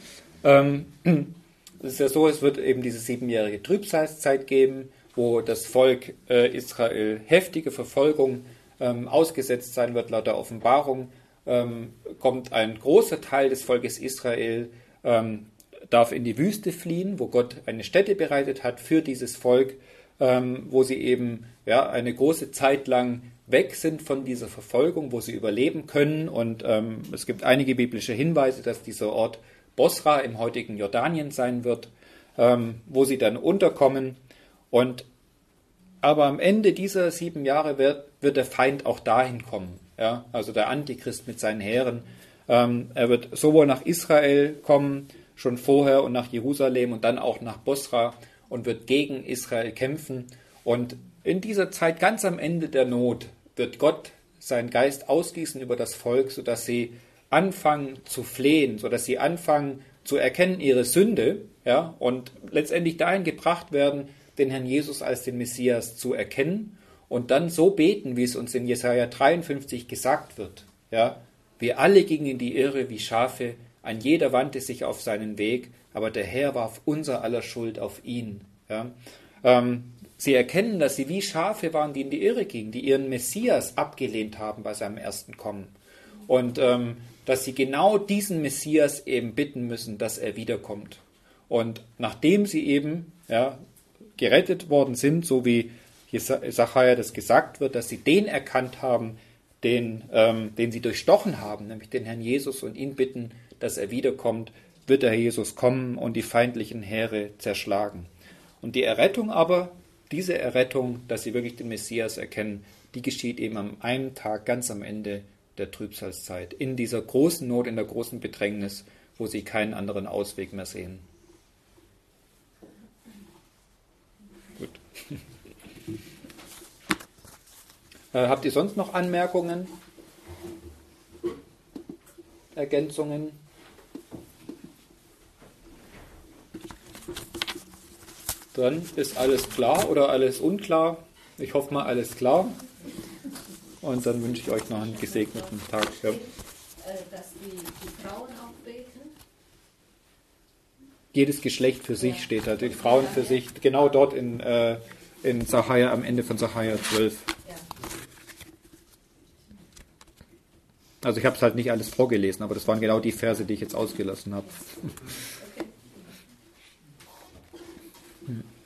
Es ist ja so, es wird eben diese 7-jährige Trübsalzeit geben, wo das Volk Israel heftige Verfolgung ausgesetzt sein wird. Laut der Offenbarung kommt ein großer Teil des Volkes Israel, darf in die Wüste fliehen, wo Gott eine Stätte bereitet hat für dieses Volk, wo sie eben eine große Zeit lang weg sind von dieser Verfolgung, wo sie überleben können. Und es gibt einige biblische Hinweise, dass dieser Ort Bosra im heutigen Jordanien sein wird, wo sie dann unterkommen. Aber am Ende dieser 7 Jahre wird der Feind auch dahin kommen. Ja? Also der Antichrist mit seinen Heeren. Er wird sowohl nach Israel kommen, schon vorher, und nach Jerusalem und dann auch nach Bosra und wird gegen Israel kämpfen. Und in dieser Zeit, ganz am Ende der Not, wird Gott seinen Geist ausgießen über das Volk, sodass sie anfangen zu flehen, sodass sie anfangen zu erkennen ihre Sünde, ja, und letztendlich dahin gebracht werden, den Herrn Jesus als den Messias zu erkennen und dann so beten, wie es uns in Jesaja 53 gesagt wird. Ja, wir alle gingen in die Irre wie Schafe, ein jeder wandte sich auf seinen Weg, aber der Herr warf unser aller Schuld auf ihn. Ja. Sie erkennen, dass sie wie Schafe waren, die in die Irre gingen, die ihren Messias abgelehnt haben bei seinem ersten Kommen. Und dass sie genau diesen Messias eben bitten müssen, dass er wiederkommt. Und nachdem sie eben gerettet worden sind, so wie Sacharja das gesagt wird, dass sie den erkannt haben, den sie durchstochen haben, nämlich den Herrn Jesus, und ihn bitten, dass er wiederkommt, wird der Herr Jesus kommen und die feindlichen Heere zerschlagen. Und die Errettung aber, diese Errettung, dass sie wirklich den Messias erkennen, die geschieht eben am einen Tag ganz am Ende der Trübsalzeit, in dieser großen Not, in der großen Bedrängnis, wo sie keinen anderen Ausweg mehr sehen. Gut. Habt ihr sonst noch Anmerkungen? Ergänzungen? Dann ist alles klar oder alles unklar. Ich hoffe mal, alles klar. Und dann wünsche ich euch noch einen gesegneten Tag. Ja. Dass die Frauen auch beten? Jedes Geschlecht für sich steht da. Die Frauen für sich, genau dort in Sacharja, am Ende von Sacharja 12. Ja. Also ich habe es halt nicht alles vorgelesen, aber das waren genau die Verse, die ich jetzt ausgelassen habe. Okay.